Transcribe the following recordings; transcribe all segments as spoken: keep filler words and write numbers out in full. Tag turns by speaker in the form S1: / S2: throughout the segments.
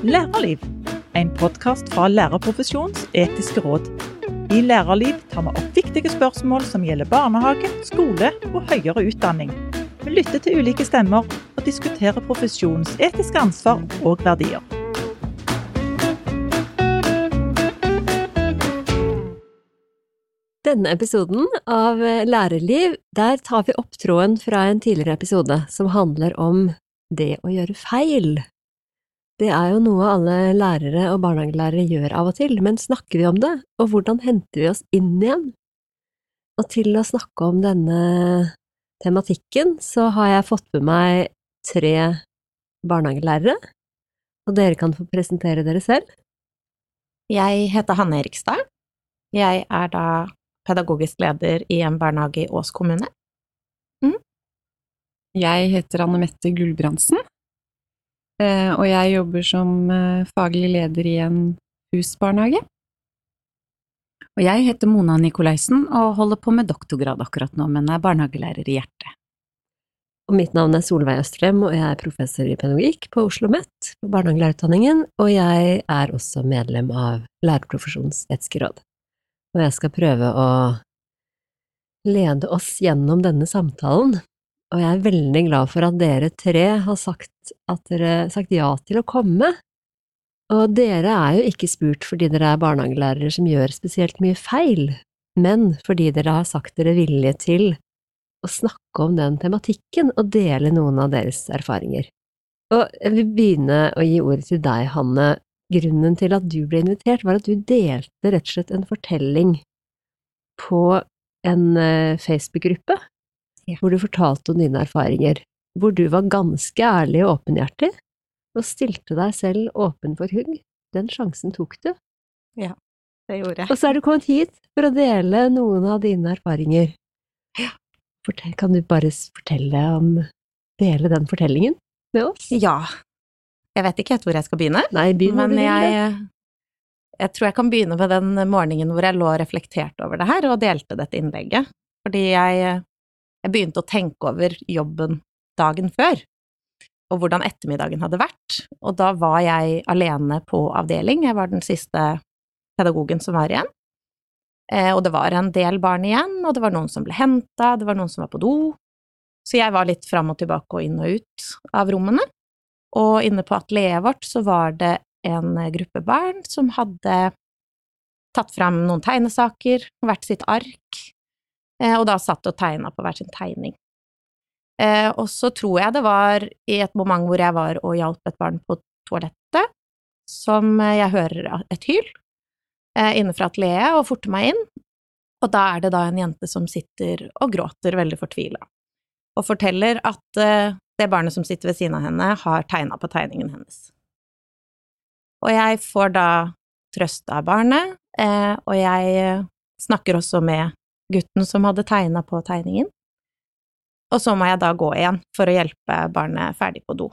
S1: Lærerliv, en podcast fra Lærerprofesjonens etiske råd. I Lærerliv tar vi opp viktige spørsmål som gjelder barnehage, skole og høyere utdanning. Vi lytter til ulike stemmer og diskuterer profesjonens etiske ansvar og verdier.
S2: Denne episoden av Lærerliv, der tar vi opp tråden fra en tidligere episode som handler om det å gjøre feil. Det er jo noe alle lærere og barnehagelærere gjør av og til, men snakker vi om det, og hvordan henter vi oss inn igjen? Og til å snakke om denne tematikken, så har jeg fått med meg tre barnehagelærere, og dere kan få presentere dere selv.
S3: Jeg heter Hanne Erikstad. Jeg er da pedagogisk leder i en barnehage i Ås kommune. Mm.
S4: Jeg heter Anne Mette Gulbrandsen, og jeg jobber som faglig leder i en husbarnehage.
S5: Og jeg heter Mona Nikolaisen og holder på med doktorgrad akkurat nå, men er barnehagelærer i hjertet.
S2: Og mitt navn er Solveig Østrem, og jeg er professor i pedagogikk på OsloMet, på barnehagelærerutdanningen, og jeg er også medlem av Lærerprofesjonens etiske råd. Og jeg skal prøve å lede oss gjennom denne samtalen, og jeg er veldig glad for at dere tre har sagt at dere sagt ja til å komme. Og dere er jo ikke spurt fordi dere er barnehagelærere som gjør spesielt mye feil, men fordi dere har sagt dere villige til å snakke om den tematikken og dele noen av deres erfaringer. Og jeg vil begynne å gi ordet til deg, Hanne. Grunnen til at du ble invitert var at du delte rett og slett en fortelling på en Facebook-gruppe, ja, hvor du fortalte om dine erfaringer, hvor du var ganske ærlig og åpenhjertig, og stilte deg selv åpen for hugg. Den sjansen tok du.
S3: Ja, det gjorde jeg.
S2: Og så er du kommet hit for å dele noen av dine erfaringer.
S3: Ja.
S2: Fortell, kan du bare fortelle om, dele den fortellingen med oss?
S3: Ja. Jeg vet ikke helt hvor jeg skal begynne,
S2: Nei, begynn
S3: men jeg, jeg tror jeg kan begynne med den morgenen hvor jeg lå reflektert over det her og delte dette innlegget, fordi jeg, jeg begynte å tenke over jobben dagen før, og hvordan ettermiddagen hadde vært, og da var jeg alene på avdeling. Jeg var den siste pedagogen som var igjen, og det var en del barn igjen, og det var noen som ble hentet, det var noen som var på do, så jeg var litt frem og tilbake og inn og ut av rommene. Og inne på atelieret vårt så var det en gruppe barn som hadde tatt frem noen tegnesaker, hvert sitt ark, og da satt og tegnet på hver sin tegning. Og så tror jeg det var i et moment hvor jeg var og hjalp et barn på toalettet, som jeg hører et hyl inne fra atelieret og forter meg inn, og da er det da en jente som sitter og gråter veldig fortvilet, og forteller at det barnet som sitter ved siden av henne har tegnet på tegningen hennes. Og jeg får da trøst av barnet, eh, og jeg snakker også med gutten som hadde tegnet på tegningen. Og så må jeg da gå igjen for å hjelpe barnet ferdig på do.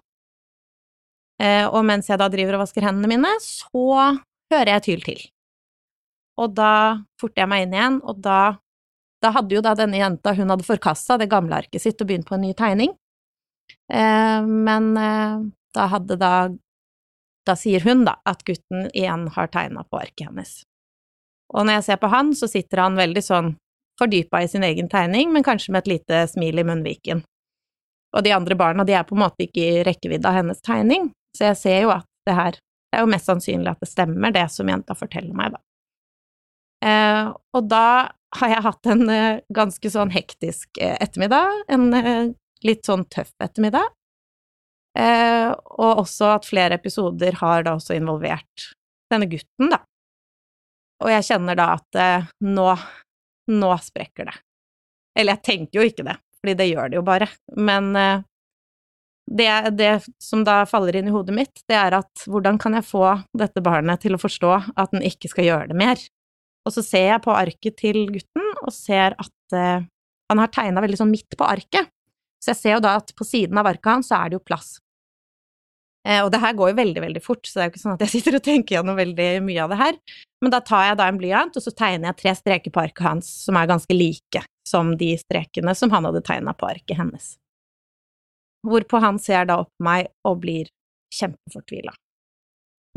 S3: Eh, og mens jeg da driver og vasker hendene mine, så hører jeg et hyl til. Og da forter jeg meg inn igjen, og da, da hadde jo da denne jenta, hun hadde forkastet det gamle arket sitt og begynt på en ny tegning. Eh, men eh, da hadde da, da sier hun da at gutten igjen har tegnet på arket hennes. Og når jeg ser på han, så sitter han veldig sånn fordypet i sin egen tegning, men kanskje med et lite smil i munnviken. Og de andre barna, de er på en måte ikke i rekkevidde av hennes tegning, så jeg ser jo at det her, det er jo mest sannsynlig at det stemmer det som jenta forteller meg da. Eh, og da har jeg hatt en eh, ganske sånn hektisk eh, ettermiddag, en eh, litt sånn tøff ettermiddag, eh, og også at flere episoder har da også involvert denne gutten da. Og jeg kjenner da at eh, nå, nå sprekker det. Eller jeg tenker jo ikke det, fordi det gjør det jo bare. Men eh, det, det som da faller inn i hodet mitt, det er at hvordan kan jeg få dette barnet til å forstå at den ikke skal gjøre det mer? Og så ser jeg på arket til gutten, og ser at eh, han har tegnet veldig sånn midt på arket. Så jeg ser jo da at på siden av arket hans så er det jo plass. Eh, og det her går jo veldig, veldig fort, så det er jo ikke sånn at jeg sitter og tenker gjennom veldig mye av det her. Men da tar jeg da en blyant, og så tegner jeg tre streker på arket hans, som er ganske like som de strekene som han hadde tegnet på arket hennes. Hvorpå han ser da opp meg og blir kjempefortvilet.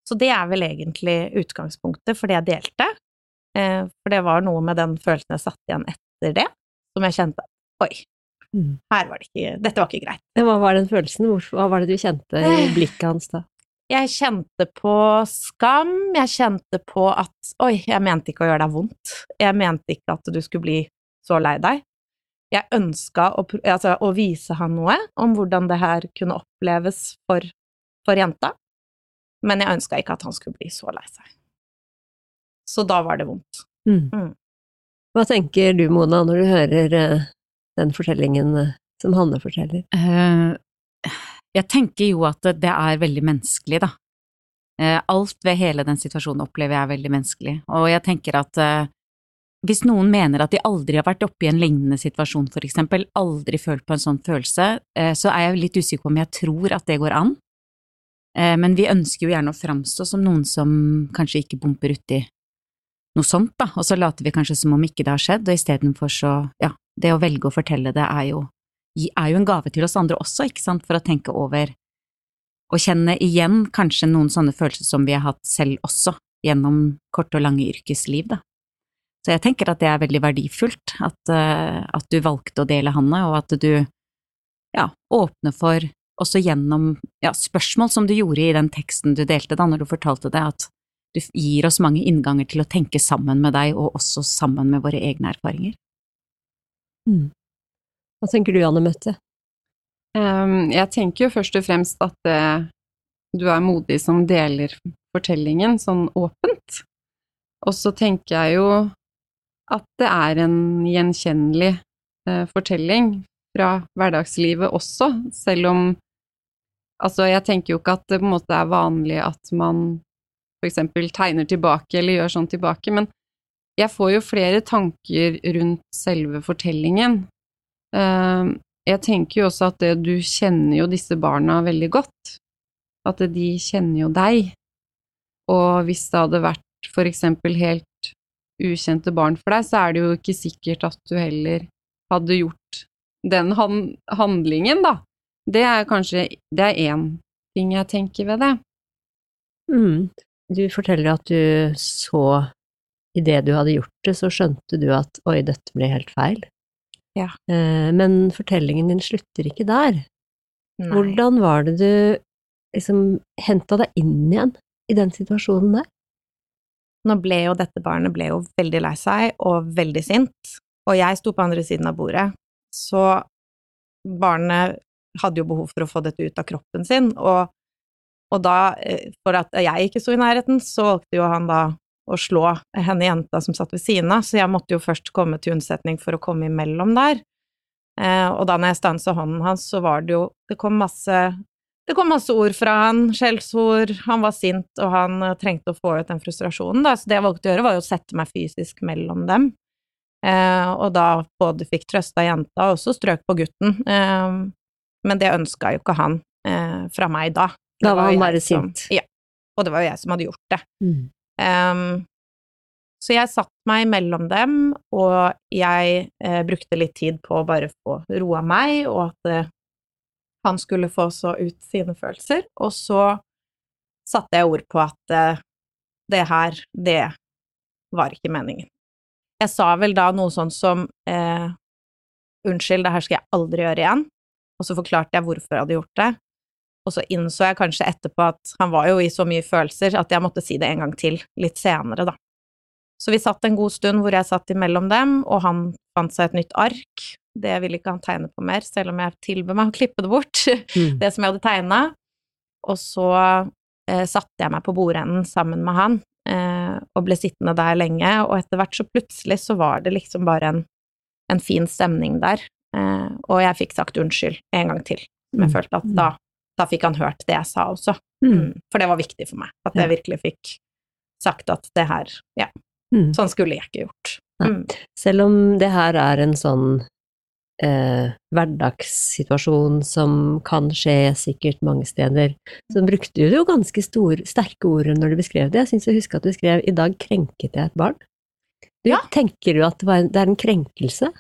S3: Så det er vel egentlig utgangspunktet for det jeg delte, eh, for det var noe med den følelsen jeg satt igjen etter det, som jeg kjente, oi,
S2: Mm.
S3: her var det ikke, dette var ikke greit.
S2: Men hva var den følelsen? Hvor- Hva var det du kjente i blikket hans da?
S3: Jeg kjente på skam, jeg kjente på at, oi, jeg mente ikke å gjøre deg vondt, jeg mente ikke at du skulle bli så lei deg. Jeg ønsket å, pr- altså, å vise han noe om hvordan det her kunne oppleves for, for jenta, men jeg ønsket ikke at han skulle bli så lei seg. Så da var det vondt.
S2: Mm.
S3: Mm.
S2: Hva tenker du, Mona, når du hører eh, den fortellingen eh, som Hanne forteller?
S5: Eh, jeg tenker jo at det er veldig menneskelig, da. Eh, alt ved hele den situasjonen opplever jeg er veldig menneskelig, og jeg tenker at eh, hvis noen mener at de aldri har vært oppe i en lignende situasjon, for eksempel, aldri følt på en sånn følelse, eh, så er jeg litt usikker på om jeg tror at det går an. Eh, men vi ønsker jo gjerne å framstå som noen som kanskje ikke bumper uti noe sånt, da, og så later vi kanskje som om ikke det har skjedd, og i stedet for så, ja, det å velge å fortelle det er jo, er jo en gave til oss andre også, ikke sant, for å tenke over og kjenne igjen kanskje noen sånne følelser som vi har hatt selv også, gjennom kort og lange yrkesliv, da. Så jeg tenker at det er veldig verdifullt, at, uh, at du valgte å dele, Hanne, og at du, ja, åpner for, også gjennom, ja, spørsmål som du gjorde i den teksten du delte da, når du fortalte det, at du gir oss mange innganger til å tenke sammen med deg, og også sammen med våre egne erfaringer.
S2: Mm. Hva tenker du, Anne Mette?
S4: Um, jeg tenker jo først og fremst at uh, du er modig som deler fortellingen sånn åpent. Og så tenker jeg jo at det er en gjenkjennelig uh, fortelling fra hverdagslivet også, selv om, altså jeg tenker jo ikke at det på en måte er vanlig at man for eksempel tegner tilbake eller gjør sånn tilbake, men jeg får jo flere tanker rundt selve fortellingen. Uh, jeg tenker jo også at det, du kjenner jo disse barna veldig godt, at de kjenner jo deg, og hvis det hadde vært for eksempel helt ukjente barn for deg, så er det jo ikke sikkert at du heller hadde gjort den han- handlingen da. Det er kanskje, det er en ting jeg tenker ved det.
S2: Mm. Du forteller at du så, i det du hadde gjort det, så skjønte du at, oi, dette ble helt feil.
S3: Ja.
S2: Eh, men fortellingen din slutter ikke der.
S3: Nei.
S2: Hvordan var det du liksom hentet deg inn igjen i den situasjonen der?
S3: Nå ble jo dette barnet ble jo veldig lei seg og veldig sint, og jeg sto på andre siden av bordet, så barnet hadde jo behov for å få dette ut av kroppen sin, og, og da, for at jeg ikke sto i nærheten, så valgte jo han da å slå henne jenta som satt ved siden av, så jeg måtte jo først komme til unnsetning for å komme imellom der, eh, og da når jeg stanset hånden hans, så var det jo, det kom masse, det kom masse ord fra han, skjellsord, han var sint, og han uh, trengte å få ut den frustrasjonen da, så det jeg valgte å gjøre var jo å sette meg fysisk mellom dem, eh, og da både fikk trøst av jenta, og også strøk på gutten, eh, men det ønsket jo ikke han eh, fra meg da. Det
S2: Da var han
S3: jo
S2: bare
S3: jeg som-
S2: sint.
S3: Ja, og det var jo jeg som hadde gjort det.
S2: Mm.
S3: Um, så jeg satt meg mellom dem, og jeg eh, brukte litt tid på å bare få roa meg, og at eh, han skulle få så ut sine følelser, og så satte jeg ord på at eh, det her, det var ikke meningen. Jeg sa vel da noe sånn som eh, unnskyld, det her skal jeg aldri gjøre igjen, og så forklarte jeg hvorfor jeg hadde gjort det, og så innså jeg kanskje etterpå at han var jo i så mye følelser at jeg måtte si det en gang til, litt senere da. Så vi satt en god stund hvor jeg satt imellom dem, og han fant seg et nytt ark. Det ville ikke han tegne på mer, selv om jeg tilbød meg å klippe det bort,
S2: Mm.
S3: det som jeg hadde tegnet. Og så eh, satte jeg meg på bordenden sammen med han, eh, og ble sittende der lenge, og etter hvert så plutselig så var det liksom bare en, en fin stemning der, eh, og jeg fikk sagt unnskyld en gang til, som jeg
S2: Mm.
S3: følte at da, da fikk han hørt det jeg sa også.
S2: Mm.
S3: Mm. For det var viktig for meg, at jeg
S2: Ja.
S3: virkelig fikk sagt at det her, ja,
S2: Mm.
S3: sånn skulle jeg ikke gjort.
S2: Nei.
S3: Mm.
S2: Selv om det her er en sånn eh, hverdagssituasjon som kan skje sikkert mange steder, så brukte du jo ganske store, sterke ord når du beskrev det. Jeg synes jeg husker at du skrev, i dag krenket jeg et barn. Du,
S3: Ja.
S2: Tenker du at det, var, det er en krenkelse?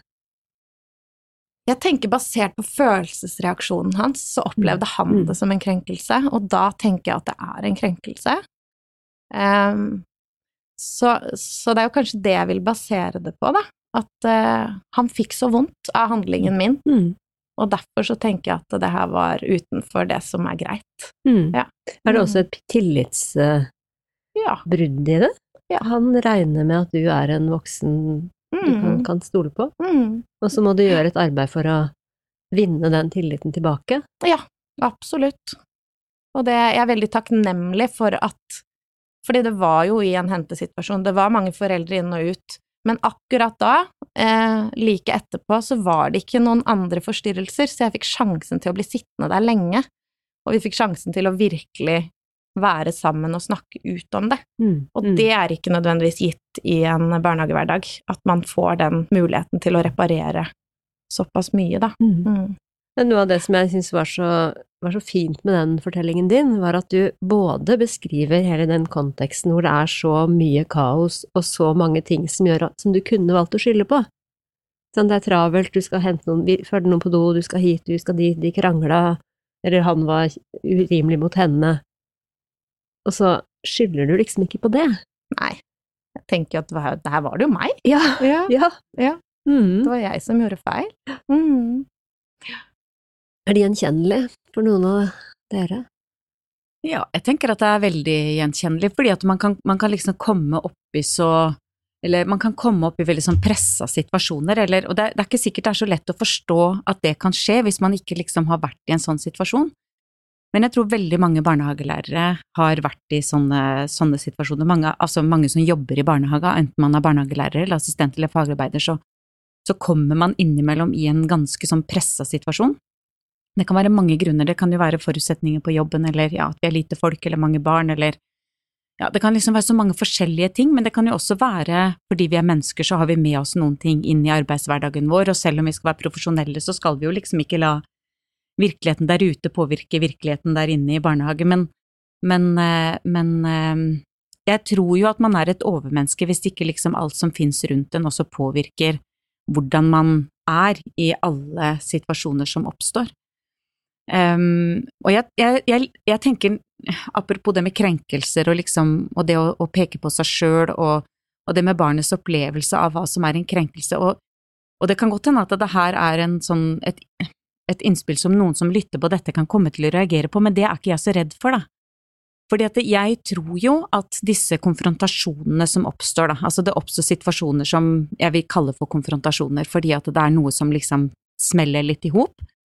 S3: Jeg tenker basert på følelsesreaksjonen hans, så opplevde han
S2: Mm.
S3: det som en krenkelse, og da tenker jeg at det er en krenkelse. Um, så, så det er jo kanskje det jeg vil basere det på, da. At uh, han fikk så vondt av handlingen min,
S2: Mm.
S3: og derfor så tenker jeg at det her var utenfor det som er greit.
S2: Mm.
S3: Ja.
S2: Er det også et tillitsbrudd
S3: Ja.
S2: i det?
S3: Ja.
S2: Han regner med at du er en voksen du kan,
S3: Mm.
S2: kan stole på,
S3: Mm.
S2: og så må du gjøre et arbeid for å vinne den tilliten tilbake.
S3: Ja, absolutt. Og det, jeg er veldig takknemlig for at, fordi det var jo i en hentesituasjon, det var mange foreldre inn og ut, men akkurat da, eh, like etterpå, så var det ikke noen andre forstyrrelser, så jeg fikk sjansen til å bli sittende der lenge, og vi fikk sjansen til å virkelig være sammen og snakke ut om det.
S2: Mm.
S3: Og
S2: Mm.
S3: det er ikke nødvendigvis gitt i en barnehagehverdag, at man får den muligheten til å reparere såpass mye, da.
S2: Mm.
S3: Mm.
S2: Men noe av det som jeg synes var så, var så fint med den fortellingen din, var at du både beskriver hele den konteksten hvor det er så mye kaos og så mange ting som gjør at, som du kunne valgt å skylde på. Sånn, det er travelt, du skal hente noen, følge noen på do, du skal hit, du skal dit, de krangla, eller han var urimelig mot henne. Og så skylder du liksom ikke på det.
S3: Nei, jeg tenker at det her, det her var det jo meg.
S2: Ja,
S3: Ja,
S2: ja.
S3: ja.
S2: Mm.
S3: det var jeg som gjorde feil. Mm.
S2: Er de gjenkjennelige for noen av dere?
S5: Ja, jeg tenker at det er veldig gjenkjennelig, fordi at man kan, man kan liksom komme opp i så, eller man kan komme opp i veldig sånn pressa situasjoner, eller, og det er, det er ikke sikkert det er så lett å forstå at det kan skje hvis man ikke liksom har vært i en sånn situasjon. Men jeg tror veldig mange barnehagelærere har vært i sånne, sånne situasjoner. Mange, altså mange som jobber i barnehage, enten man er barnehagelærer eller assistent eller fagarbeider, så, så kommer man innimellom i en ganske sånn pressa situasjon. Det kan være mange grunner, det kan jo være forutsetninger på jobben, eller ja, at vi er lite folk, eller mange barn, eller ja, det kan liksom være så mange forskjellige ting, men det kan jo også være, fordi vi er mennesker, så har vi med oss noen ting inn i arbeidshverdagen vår, og selv om vi skal være profesjonelle, så skal vi jo liksom ikke la virkeligheten der ute påvirke virkeligheten der inne i barnehage, men, men, men jeg tror jo at man er et overmenneske hvis ikke liksom alt som finnes rundt en også påvirker hvordan man er i alle situasjoner som oppstår. Um, og jeg, jeg, jeg, jeg tenker, apropos det med krenkelser og, liksom, og det å, å peke på seg selv og, og det med barnets opplevelse av hva som er en krenkelse, og, og det kan godt hende at det her er en sånn, et, et innspill som noen som lytter på dette kan komme til å reagere på, men det er ikke jeg så redd for da. Fordi at jeg tror jo at disse konfrontasjonene som oppstår da, altså det oppstår situasjoner som jeg vil kalle for konfrontasjoner, fordi at det er noe som liksom smeller litt i hop,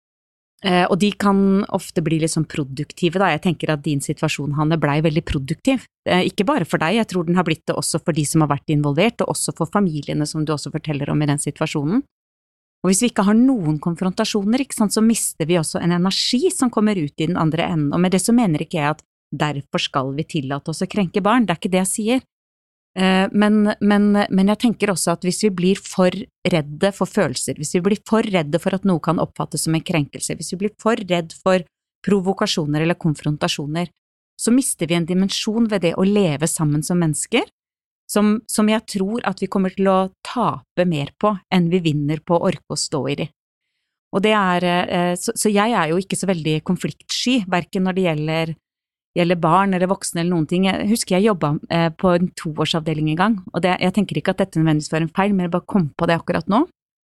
S5: eh, og de kan ofte bli litt sånn produktive da. Jeg tenker at din situasjon, Hanne, blei veldig produktiv, eh, ikke bare for deg, jeg tror den har blitt det også for de som har vært involvert, og også for familiene som du også forteller om i den situasjonen. Og hvis vi ikke har noen konfrontasjoner, ikke sant, så mister vi også en energi som kommer ut i den andre enden, og med det så mener ikke jeg at derfor skal vi tillate oss å krenke barn, det er ikke det jeg sier. Men, men, men jeg tenker også at hvis vi blir for redde for følelser, hvis vi blir for redde for at noe kan oppfattes som en krenkelse, hvis vi blir for redd for provokasjoner eller konfrontasjoner, så mister vi en dimensjon ved det å leve sammen som mennesker, som, som jeg tror at vi kommer til å tape mer på enn vi vinner på å orke å stå i det. Og det er, så, så jeg er jo ikke så veldig konfliktsky, hverken når det gjelder gjelder barn eller voksne eller noen ting. Jeg husker jeg jobbet eh, på en toårsavdeling en gang, og det, jeg tenker ikke at dette nødvendigvis var en feil, men jeg bare kom på det akkurat nå.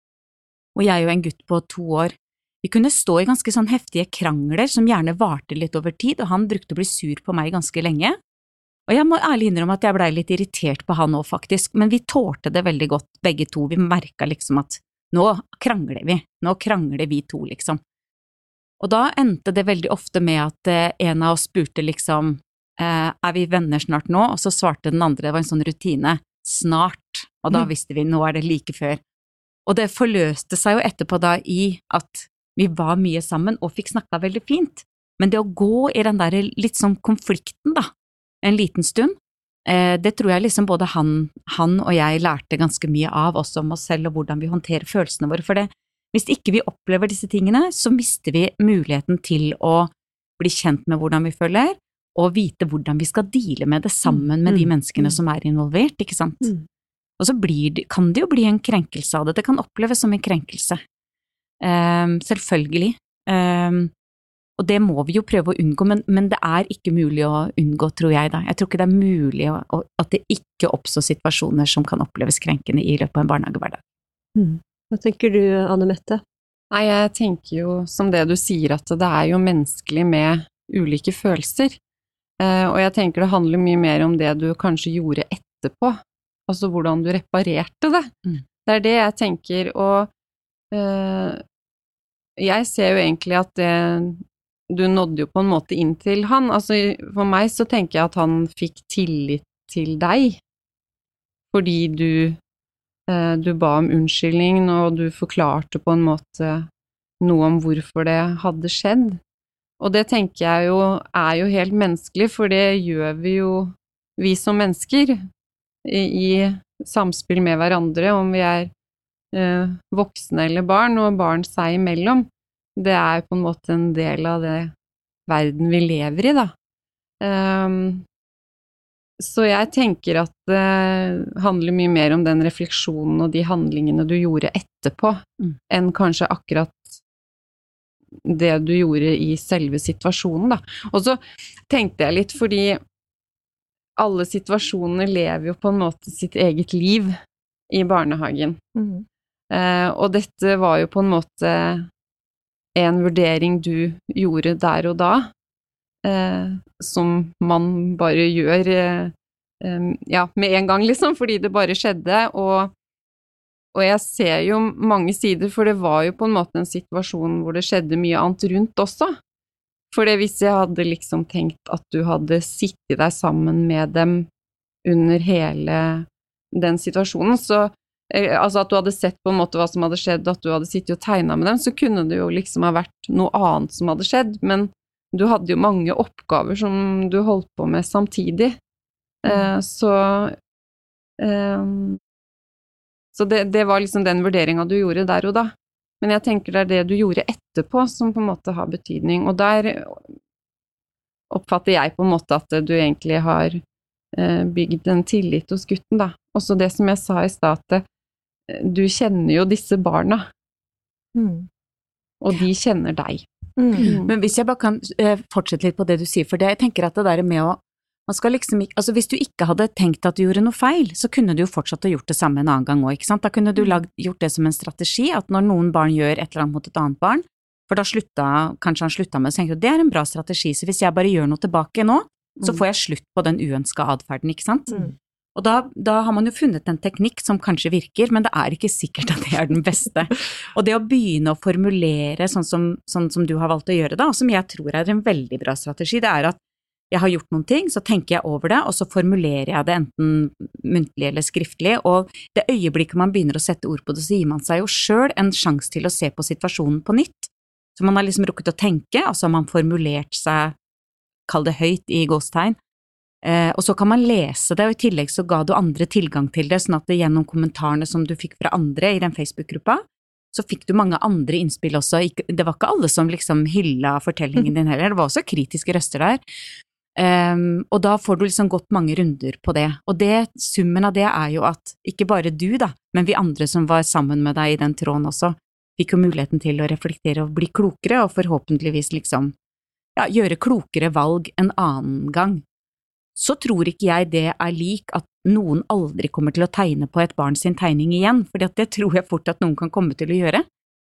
S5: Og jeg og en gutt på to år, vi kunne stå i ganske sånn heftige krangler som gjerne varte litt over tid, og han brukte å bli sur på meg ganske lenge. Og jeg må ærlig innrømme at jeg ble litt irritert på han også faktisk, men vi tålte det veldig godt begge to. Vi merket liksom at nå krangler vi, nå krangler vi to liksom. Og da endte det veldig ofte med at eh, en av oss spurte liksom, eh, er vi venner snart nå? Og så svarte den andre, det var en sånn rutine, snart. Og da mm. visste vi, nå er det like før. Og det forløste seg jo etterpå da i at vi var mye sammen og fikk snakket veldig fint. Men det å gå i den der litt sånn konflikten da, en liten stund, eh, det tror jeg liksom både han, han og jeg lærte ganske mye av også om oss selv og hvordan vi håndterer følelsene våre, for det hvis ikke vi opplever disse tingene, så mister vi muligheten til å bli kjent med hvordan vi føler, og vite hvordan vi skal deale med det sammen med de menneskene som er involvert, ikke sant? Mm. Og så blir det, kan det jo bli en krenkelse av det, det kan oppleves som en krenkelse. Um, selvfølgelig. Um, Og det må vi jo prøve å unngå, men, men det er ikke mulig å unngå, tror jeg da. Jeg tror ikke det er mulig å, å, at det ikke oppstår situasjoner som kan oppleves krenkende i løpet av en barnehagehverdag.
S2: Mm. Hva tenker du, Anne Mette?
S4: Nei, jeg tenker jo, som det du sier, at det er jo menneskelig med ulike følelser. Eh, og jeg tenker det handler mye mer om det du kanskje gjorde etterpå. Altså hvordan du reparerte det. Mm. Det er det jeg tenker, og eh, jeg ser jo egentlig at det du nådde jo på en måte inn til han. Altså, for meg så tenker jeg at han fikk tillit til deg, fordi du, eh, du ba om unnskyldning, og du forklarte på en måte noe om hvorfor det hadde skjedd. Og det tenker jeg jo er jo helt menneskelig, for det gjør vi jo, vi som mennesker, i, i samspill med hverandre, om vi er eh, voksne eller barn, og barn seg imellom. Det er på en måte en del av det verden vi lever i, da. Um, så jeg tenker at det handler mye mer om den refleksjonen og de handlingene du gjorde etterpå, mm. enn kanskje akkurat det du gjorde i selve situasjonen, da. Og så tenkte jeg litt, fordi alle situasjoner lever jo på en måte sitt eget liv i barnehagen. Mm. Uh, og dette var jo på en måte en vurdering du gjorde der og da, eh, som man bare gjør eh, ja, med en gang, liksom, fordi det bare skjedde, og, og jeg ser jo mange sider, for det var jo på en måte en situasjon hvor det skjedde mye annet rundt også. For det hvis jeg hadde liksom tenkt at du hadde sittet deg sammen med dem under hele den situasjonen, så altså at du hadde sett på en måte hva som hadde skjedd, at du hadde sittet og tegnet med dem, så kunne det jo liksom ha vært noe annet som hadde skjedd, men du hadde jo mange oppgaver som du holdt på med samtidig. Mm. Eh, så eh, så det, det var liksom den vurderingen du gjorde der og da. Men jeg tenker det er det du gjorde etterpå som på en måte har betydning, og der oppfatter jeg på en måte at du egentlig har eh, bygd en tillit hos gutten, da. Også det som jeg sa i sted, at du kjenner jo disse barna, mm. og de kjenner deg.
S5: Mm. Mm. Men hvis jeg bare kan uh, fortsette litt på det du sier, for det, jeg tenker at det der med å, man skal liksom ikke, altså hvis du ikke hadde tenkt at du gjorde noe feil, så kunne du jo fortsatt ha gjort det samme en annen gang også, ikke sant? Da kunne du lagd, gjort det som en strategi, at når noen barn gjør et eller annet mot et annet barn, for da slutta, kanskje han slutta med, så tenkte du, det er en bra strategi, så hvis jeg bare gjør noe tilbake nå, så får jeg slutt på den uønskede adferden, ikke sant? Mm. Og da, da har man jo funnet en teknikk som kanskje virker, men det er ikke sikkert at det er den beste. Og det å begynne å formulere sånn som, sånn som du har valgt å gjøre da, og som jeg tror er en veldig bra strategi, det er at jeg har gjort noen ting, så tenker jeg over det, og så formulerer jeg det enten muntlig eller skriftlig, og det øyeblikket man begynner å sette ord på det, så gir man seg jo selv en sjanse til å se på situasjonen på nytt. Så man har liksom rukket å tenke, altså man har formulert seg, kall det høyt i gåstegn, Eh, og så kan man lese det, og i tillegg så ga du andre tilgang til det, sånn at det gjennom kommentarene som du fikk fra andre i den Facebook-gruppa, så fikk du mange andre innspill også. Det var ikke alle som liksom hylla fortellingen din heller, det var også kritiske røster der. Um, og da får du liksom gått mange runder på det. Og det, summen av det er jo at ikke bare du da, men vi andre som var sammen med deg i den tråden også, fikk jo muligheten til å reflektere og bli klokere, og forhåpentligvis liksom, ja, gjøre klokere valg en annen gang. Så tror ikke jeg det er lik at noen aldri kommer til å tegne på et barn sin tegning igjen, for det tror jeg fort at noen kan komme til å gjøre.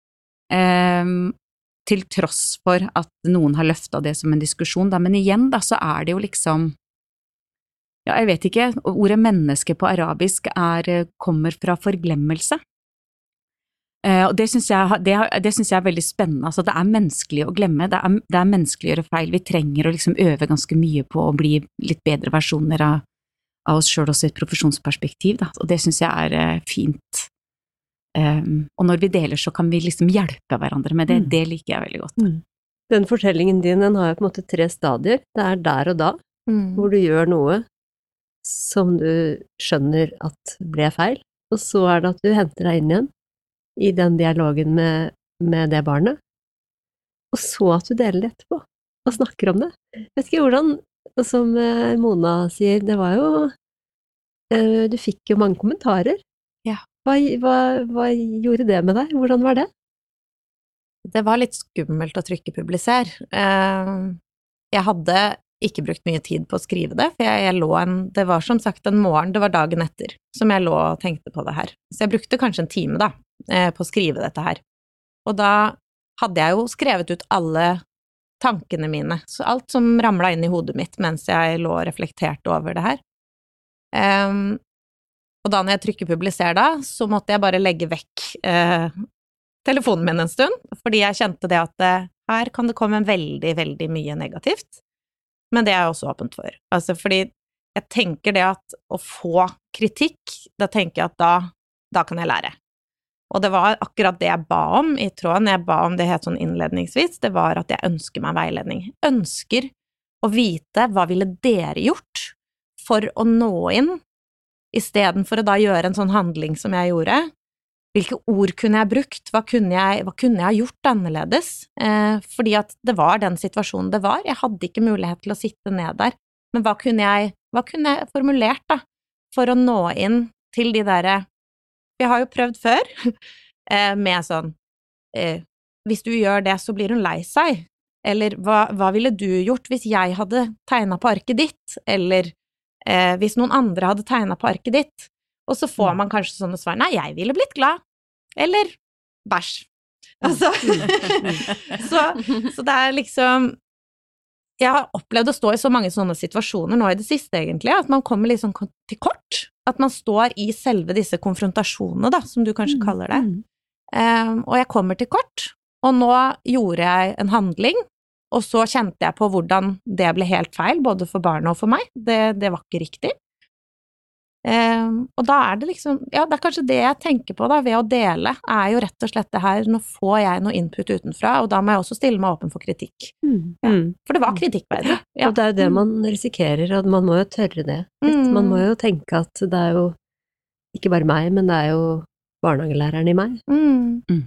S5: Um, til tross for at noen har løftet det som en diskusjon, da. Men igjen da, så er det jo liksom, ja, jeg vet ikke, ordet menneske på arabisk er, kommer fra forglemmelse. Uh, og det synes, jeg, det, det synes jeg er veldig spennende, altså det er menneskelig å glemme, det er, det er menneskelig å gjøre feil, vi trenger å liksom øve ganske mye på å bli litt bedre versjoner av, av oss selv også i et profesjonsperspektiv, da. Og det synes jeg er uh, fint. Um, og når vi deler så kan vi liksom hjelpe hverandre med det, mm. det liker jeg veldig godt.
S2: Mm. Den fortellingen din, den har jo på en måte tre stadier, det er der og da, mm. hvor du gjør noe som du skjønner at ble feil, og så er det at du henter deg inn igjen i den dialogen med, med det barnet, og så at du deler det etterpå, og snakker om det. Jeg vet ikke hvordan, som Mona sier, det var jo, du fikk jo mange kommentarer.
S5: Ja.
S2: Hva, hva, hva gjorde det med deg? Hvordan var det?
S3: det var litt skummelt å trykke publiser. Jeg hadde ikke brukt mye tid på å skrive det, for jeg, jeg lå en, det var som sagt en morgen, det var dagen etter, som jeg lå og tenkte på det her. Så jeg brukte kanskje en time da, på å skrive dette her. Og da hadde jeg jo skrevet ut alle tankene mine, så alt som ramlet inn i hodet mitt mens jeg lå og reflekterte over det her. Um, og da når jeg trykker publiser da, så måtte jeg bare legge vekk uh, telefonen min en stund, fordi jeg kjente det at uh, her kan det komme veldig, veldig mye negativt, men det er jeg også åpent for. Altså fordi jeg tenker det at å få kritikk, da tenker jeg at da, da kan jeg lære. Og det var akkurat det jeg ba om i tråden, jeg ba om det helt sånn innledningsvis, det var at jeg ønsker meg veiledning. Jeg ønsker å vite hva ville dere gjort for å nå inn, i stedet for å da gjøre en sånn handling som jeg gjorde. Hvilke ord kunne jeg brukt? Hva kunne jeg, hva kunne jeg ha gjort annerledes? Eh, fordi at det var den situasjonen det var. Jeg hadde ikke mulighet til å sitte ned der. Men hva kunne jeg, hva kunne jeg formulert da? For å nå inn til de der, jeg har jo prøvd før, eh, med sånn, eh, hvis du gjør det, så blir hun lei seg. Eller hva, hva ville du gjort hvis jeg hadde tegnet på arket ditt? Eller eh, hvis noen andre hadde tegnet på arket ditt? Og så får man kanskje sånne svar, nei, jeg ville blitt glad, eller bæsj. Altså, så, så det er liksom, jeg har opplevd å stå i så mange sånne situasjoner nå i det siste egentlig, at man kommer liksom til kort, at man står i selve disse konfrontasjonene da, som du kanskje kaller det. Um, og jeg kommer til kort, og nå gjorde jeg en handling, og så kjente jeg på hvordan det ble helt feil, både for barna og for meg, det, det var ikke riktig. Um, og da er det liksom, ja, det er kanskje det jeg tenker på da, ved å dele, er jo rett og slett det her, nå får jeg noe input utenfra, og da må jeg også stille meg åpen for kritikk. Mm. Ja, for det var kritikkverdig. Ja.
S2: Og det er jo det man risikerer, og man må jo tørre det. Mm. Man må jo tenke at det er jo ikke bare meg, men det er jo barnehagelæreren i meg. Mm. Mm.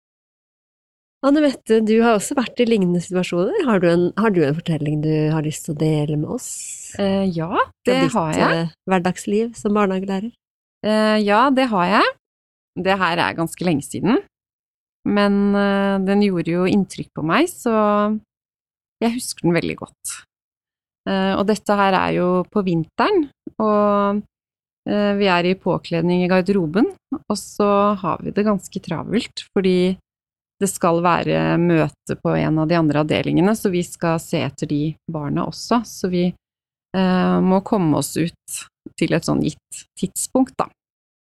S2: Anne-Mette, du har også vært i lignende situasjoner. Har du, en, har du en fortelling du har lyst til å dele med oss?
S4: Uh, ja, det har jeg.
S2: Ditt uh, hverdagsliv som barnehagelærer?
S4: Uh, ja, det har jeg. Det her er ganske lenge siden, men uh, den gjorde jo inntrykk på meg, så jeg husker den veldig godt. Uh, og dette her er jo på vinteren, og uh, vi er i påkledning i garderoben, og så har vi det ganske travelt, fordi det skal være møte på en av de andre avdelingene, så vi skal se etter de barna også, så vi eh, må komme oss ut til et sånn gitt tidspunkt da.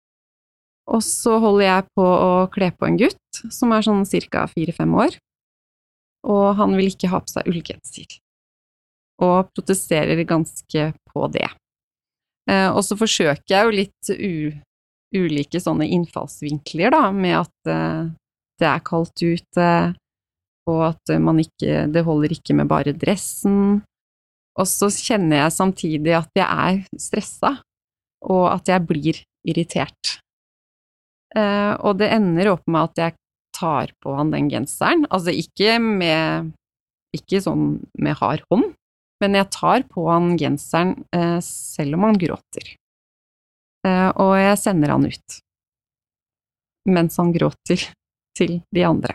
S4: Og så holder jeg på å kle på en gutt, som er sånn cirka fire-fem år, og han vil ikke ha på seg ullgenser, og protesterer ganske på det. Eh, og så forsøker jeg jo litt u, ulike sånne innfallsvinkler da, med at eh, det er kaldt ute, og at man ikke, det holder ikke med bare dressen. Og så kjenner jeg samtidig at jeg er stresset, og at jeg blir irritert. Eh, og det ender opp med at jeg tar på han den genseren, altså ikke med, ikke sånn med hard hånd, men jeg tar på han genseren eh, selv om han gråter. Eh, og jeg sender han ut, mens han gråter til de andre.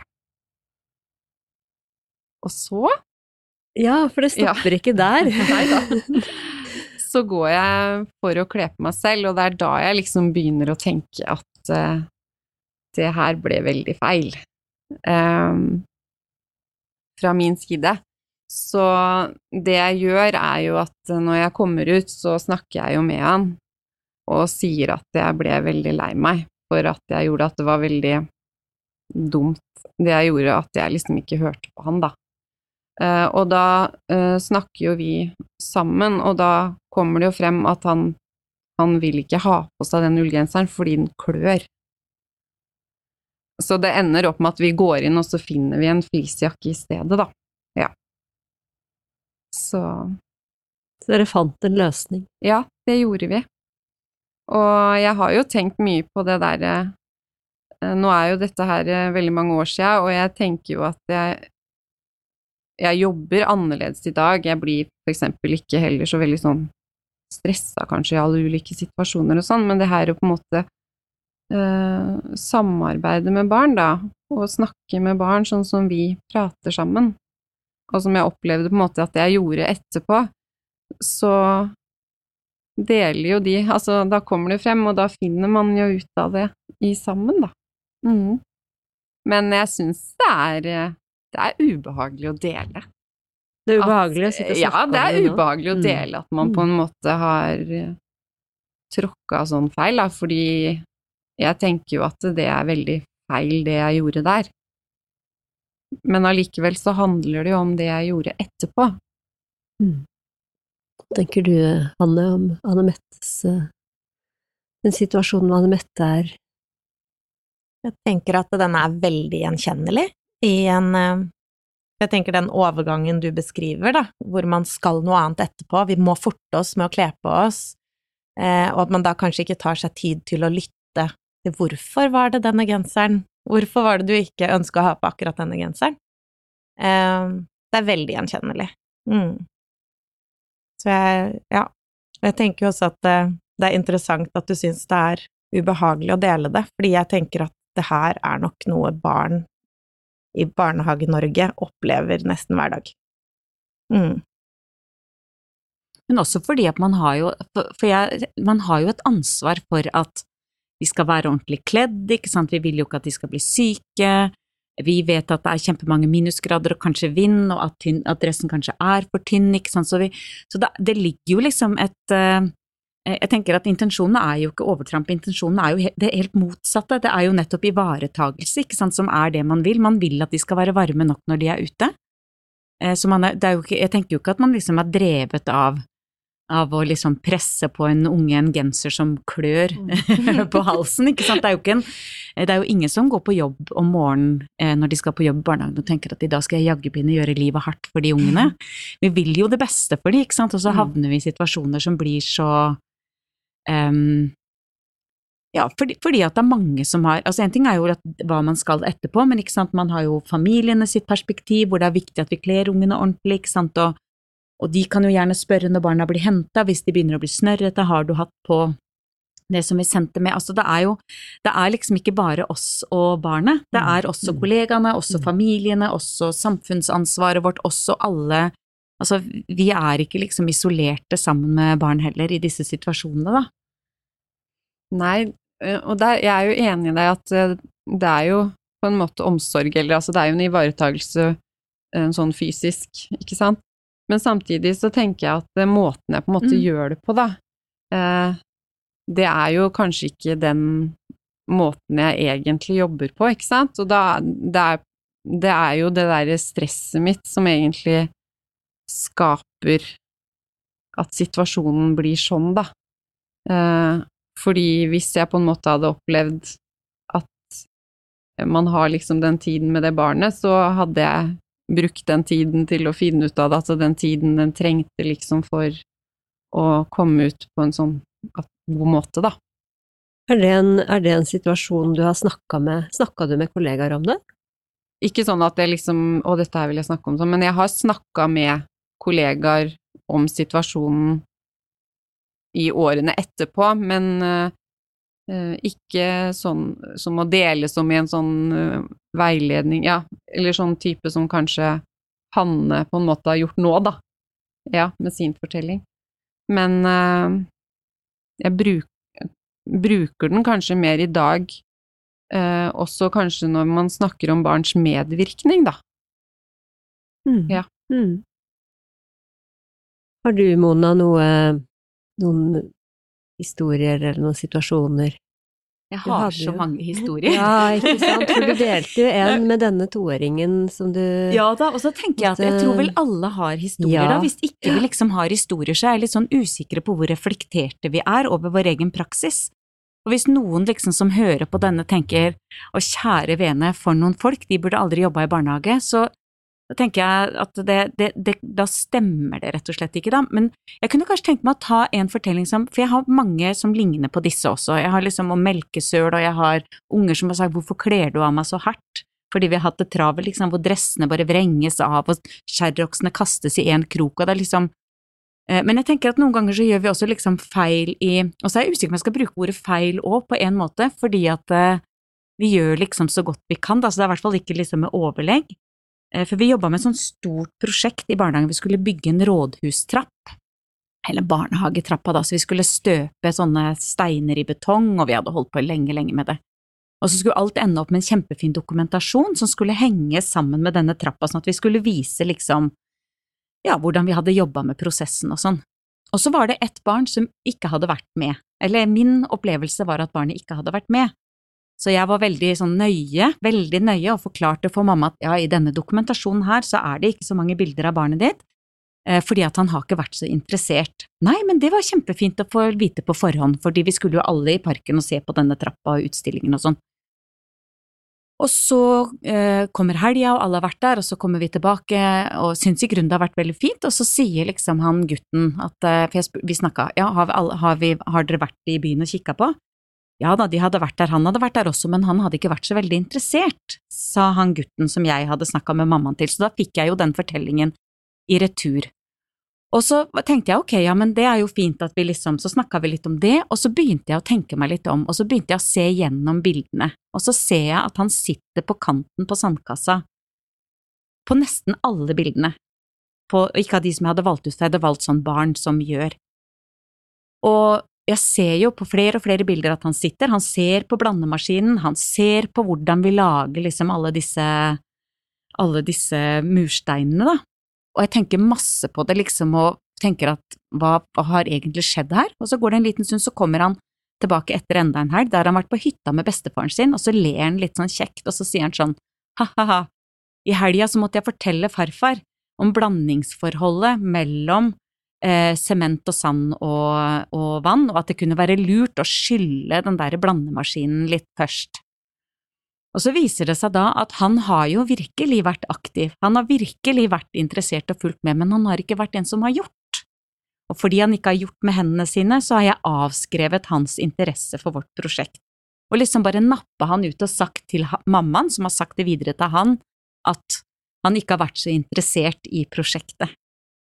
S4: Og så?
S2: Ja, for det stopper ja. Ikke der.
S4: Neida. Så går jeg for å kle på meg selv, og det er da jeg liksom begynner å tenke at uh, det her ble veldig feil. Um, fra min side. Så det jeg gjør er jo at når jeg kommer ut, så snakker jeg jo med han, og sier at jeg ble veldig lei meg, for at jeg gjorde at det var veldig dumt, det jeg gjorde at jeg liksom ikke hørte på han da. Uh, og da uh, snakker jo vi sammen, og da kommer det jo frem at han, han vil ikke ha på seg den ullgenseren fordi den klør. Så det ender opp med at vi går inn, og så finner vi en fleecejakke i stedet da. Ja. Så...
S2: Så dere fant en løsning?
S4: Ja, det gjorde vi. Og jeg har jo tenkt mye på det der. Nå er jo dette her veldig mange år siden, og jeg tenker jo at jeg, jeg jobber annerledes i dag. Jeg blir for eksempel ikke heller så veldig sånn stresset kanskje i alle ulike situasjoner og sånn, men det her å på en måte eh, samarbeide med barn da, og snakke med barn sånn som vi prater sammen, og som jeg opplevde på en måte at jeg gjorde etterpå, så deler jo de, altså da kommer det frem, og da finner man jo ut av det i sammen da. Mm. Men jeg synes det er, det er ubehagelig å dele.
S2: Det er ubehagelig å sitte og snakke
S4: Ja, det er
S2: om det nå.
S4: ubehagelig å dele at man på en måte har tråkket sånn feil da, fordi jeg tenker jo at det er veldig feil det jeg gjorde der. Men allikevel så handler det jo om det jeg gjorde etterpå.
S2: Mm. Hva tenker du, Hanne, om Anne Mettes, den situasjonen Anne Mette er?
S3: Jeg tenker at den er veldig gjenkjennelig i en, jeg tenker den overgangen du beskriver da, hvor man skal noe annet etterpå, vi må forte oss med å kle på oss, og at man da kanskje ikke tar seg tid til å lytte til hvorfor var det denne genseren, hvorfor var det du ikke ønsket å ha på akkurat denne genseren. Det er veldig gjenkjennelig. Mm. Så jeg, ja, jeg tenker jo også at det, det er interessant at du synes det er ubehagelig å dele det, fordi jeg tenker at det her er nok noe barn i Barnehage-Norge opplever nesten hver dag. Mm.
S5: Men også fordi at man har jo, for jeg, man har jo et ansvar for at de skal være ordentlig kledd, ikke sant? Vi vil jo ikke at de skal bli syke, vi vet at det er kjempemange minusgrader og kanskje vind, og at, tynn, at dressen kanskje er for tynn, ikke sant? Så, vi, så da, det ligger jo liksom et, uh, jeg tenker at intensjonen er jo ikke overtramp, intensjonen er jo he, det er helt motsatte, det er jo nettopp ivaretagelse, ikke sant? Som er det man vil, man vil at de skal være varme nok når de er ute, uh, så man er, det er jo ikke, jeg tenker jo ikke at man liksom er drevet av av å liksom presse på en unge en genser som klør på halsen, ikke sant? Det er jo ikke en, det er jo ingen som går på jobb om morgenen eh, når de skal på jobb i barnehagen og tenker at i dag skal jeg jaggepinne gjøre livet hardt for de ungene. Vi vil jo det beste for de, ikke sant? Og så havner vi i situasjoner som blir så um, ja, fordi, fordi at det er mange som har, altså en ting er jo at, hva man skal etterpå, men ikke sant, man har jo familiene sitt perspektiv, hvor det er viktig at vi kler ungene ordentlig, ikke sant, og Og de kan jo gjerne spørre når barna blir hentet, hvis de begynner å bli snørrete, har du hatt på det som vi sendte med? Altså det er jo, det er liksom ikke bare oss og barnet, det er også kollegaene, også familiene, også samfunnsansvaret vårt, også alle, altså vi er ikke liksom isolerte sammen med barn heller i disse situasjonene da.
S4: Nei, og der, jeg er jo enig i det at det er jo på en måte omsorg, eller altså det er jo en ivaretagelse en sånn fysisk, ikke sant? Men samtidig så tenker jeg at måten jeg på en måte mm. gjør det på da, eh, det er jo kanskje ikke den måten jeg egentlig jobber på, ikke sant? Og da, det er, det er jo det der stresset mitt som egentlig skaper at situasjonen blir sånn da. Eh, fordi hvis jeg på en måte hadde opplevd at man har liksom den tiden med det barnet, så hadde jeg brukt den tiden til å finne ut av det, altså den tiden den trengte liksom for å komme ut på en sånn god måte da.
S2: Er det en, er det en situasjon du har snakket med, snakket du med kollegaer om det?
S4: Ikke sånn at det liksom, å dette her vil jeg snakke om sånn, men jeg har snakket med kollegaer om situasjonen i årene etterpå, men uh, ikke sånn som å dele som i en sånn uh, veiledning, ja, eller sånn type som kanskje Hanne på en måte har gjort nå da, ja, med sin fortelling. Men uh, jeg bruk, bruker den kanskje mer i dag, uh, også kanskje når man snakker om barns medvirkning da.
S2: Mm.
S4: Ja.
S2: Mm. Har du, Mona, noe, noen historier eller noen situasjoner?
S5: Jeg har så jo mange historier.
S2: Ja, ikke sant? For du delte jo en med denne toåringen som du...
S5: Ja da, og så tenker jeg at jeg tror vel alle har historier ja. Da. Hvis ikke vi liksom har historier, så er jeg litt sånn usikre på hvor reflekterte vi er over vår egen praksis. Og hvis noen liksom som hører på denne tenker, å kjære vene for noen folk, de burde aldri jobbe i barnehage, så da tenker jeg at det, det, det, da stemmer det rett og slett ikke da, men jeg kunne kanskje tenkt meg å ta en fortelling som, for jeg har mange som ligner på disse også, jeg har liksom om melkesøl, og jeg har unger som har sagt, hvorfor kler du av meg så hardt? Fordi vi har hatt det travel, liksom, hvor dressene bare vrenges av, og skjærroksene kastes i en krok, og det er liksom, Men jeg tenker at noen ganger så gjør vi også liksom feil i, og så er jeg usikker om jeg skal bruke ordet feil også på en måte, fordi at vi gjør liksom så godt vi kan, da, så det er i hvert fall ikke liksom med overlegg. For vi jobbet med et sånt stort prosjekt i barnehagen, vi skulle bygge en rådhustrapp, eller barnehagetrappa da, så vi skulle støpe sånne steiner i betong, og vi hadde holdt på lenge, lenge med det. Og så skulle alt ende opp med en kjempefin dokumentasjon som skulle henge sammen med denne trappa, sånn at vi skulle vise liksom ja, hvordan vi hadde jobbet med prosessen og sånn. Og så var det ett barn som ikke hadde vært med, eller min opplevelse var at barnet ikke hadde vært med. Så jeg var veldig sånn nøye, veldig nøye og forklarte for mamma at ja, i denne dokumentasjonen her så er det ikke så mange bilder av barnet ditt, fordi at han har ikke vært så interessert. Nei, men det var kjempefint å få vite på forhånd, fordi vi skulle jo alle i parken og se på denne trappa og utstillingen og sånn. Og så eh, kommer helga, og alle har vært der, og så kommer vi tilbake, og synes i grunnen det har vært veldig fint, og så sier liksom han gutten at, eh, for jeg spør, vi snakket, ja, har, vi alle, har, vi, har dere vært i byen og kikket på? Ja da, de hadde vært der, han hadde vært der også, men han hadde ikke vært så veldig interessert, sa han gutten som jeg hadde snakket med mammaen til, så da fikk jeg jo den fortellingen i retur. Og så tenkte jeg, ok, ja, men det er jo fint at vi liksom, så snakket vi litt om det, og så begynte jeg å tenke meg litt om, og så begynte jeg å se gjennom bildene, og så ser jeg at han sitter på kanten på sandkassa, på nesten alle bildene, på, ikke av de som jeg hadde valgt ut, for jeg hadde valgt sånn barn som gjør. Og jeg ser jo på flere og flere bilder at han sitter, han ser på blandemaskinen, han ser på hvordan vi lager liksom alle disse, alle disse mursteinene da, og jeg tenker masse på det liksom, og tenker at hva, hva har egentlig skjedd her? Og så går det en liten stund, så kommer han tilbake etter enda en helg, der han vært på hytta med bestefaren sin, og så ler han litt sånn kjekt, og så sier han sånn, ha-ha-ha, i helga så måtte jeg fortelle farfar om blandingsforholdet mellom eh, sement og sand og, og vann, og at det kunne være lurt å skylle den der blandemaskinen litt først. Og så viser det seg da at han har jo virkelig vært aktiv, han har virkelig vært interessert og fulgt med, men han har ikke vært en som har gjort. Og fordi han ikke har gjort med hendene sine, så har jeg avskrevet hans interesse for vårt prosjekt. Og liksom bare nappet han ut og sagt til mammaen, som har sagt det videre til han, at han ikke har vært så interessert i prosjektet.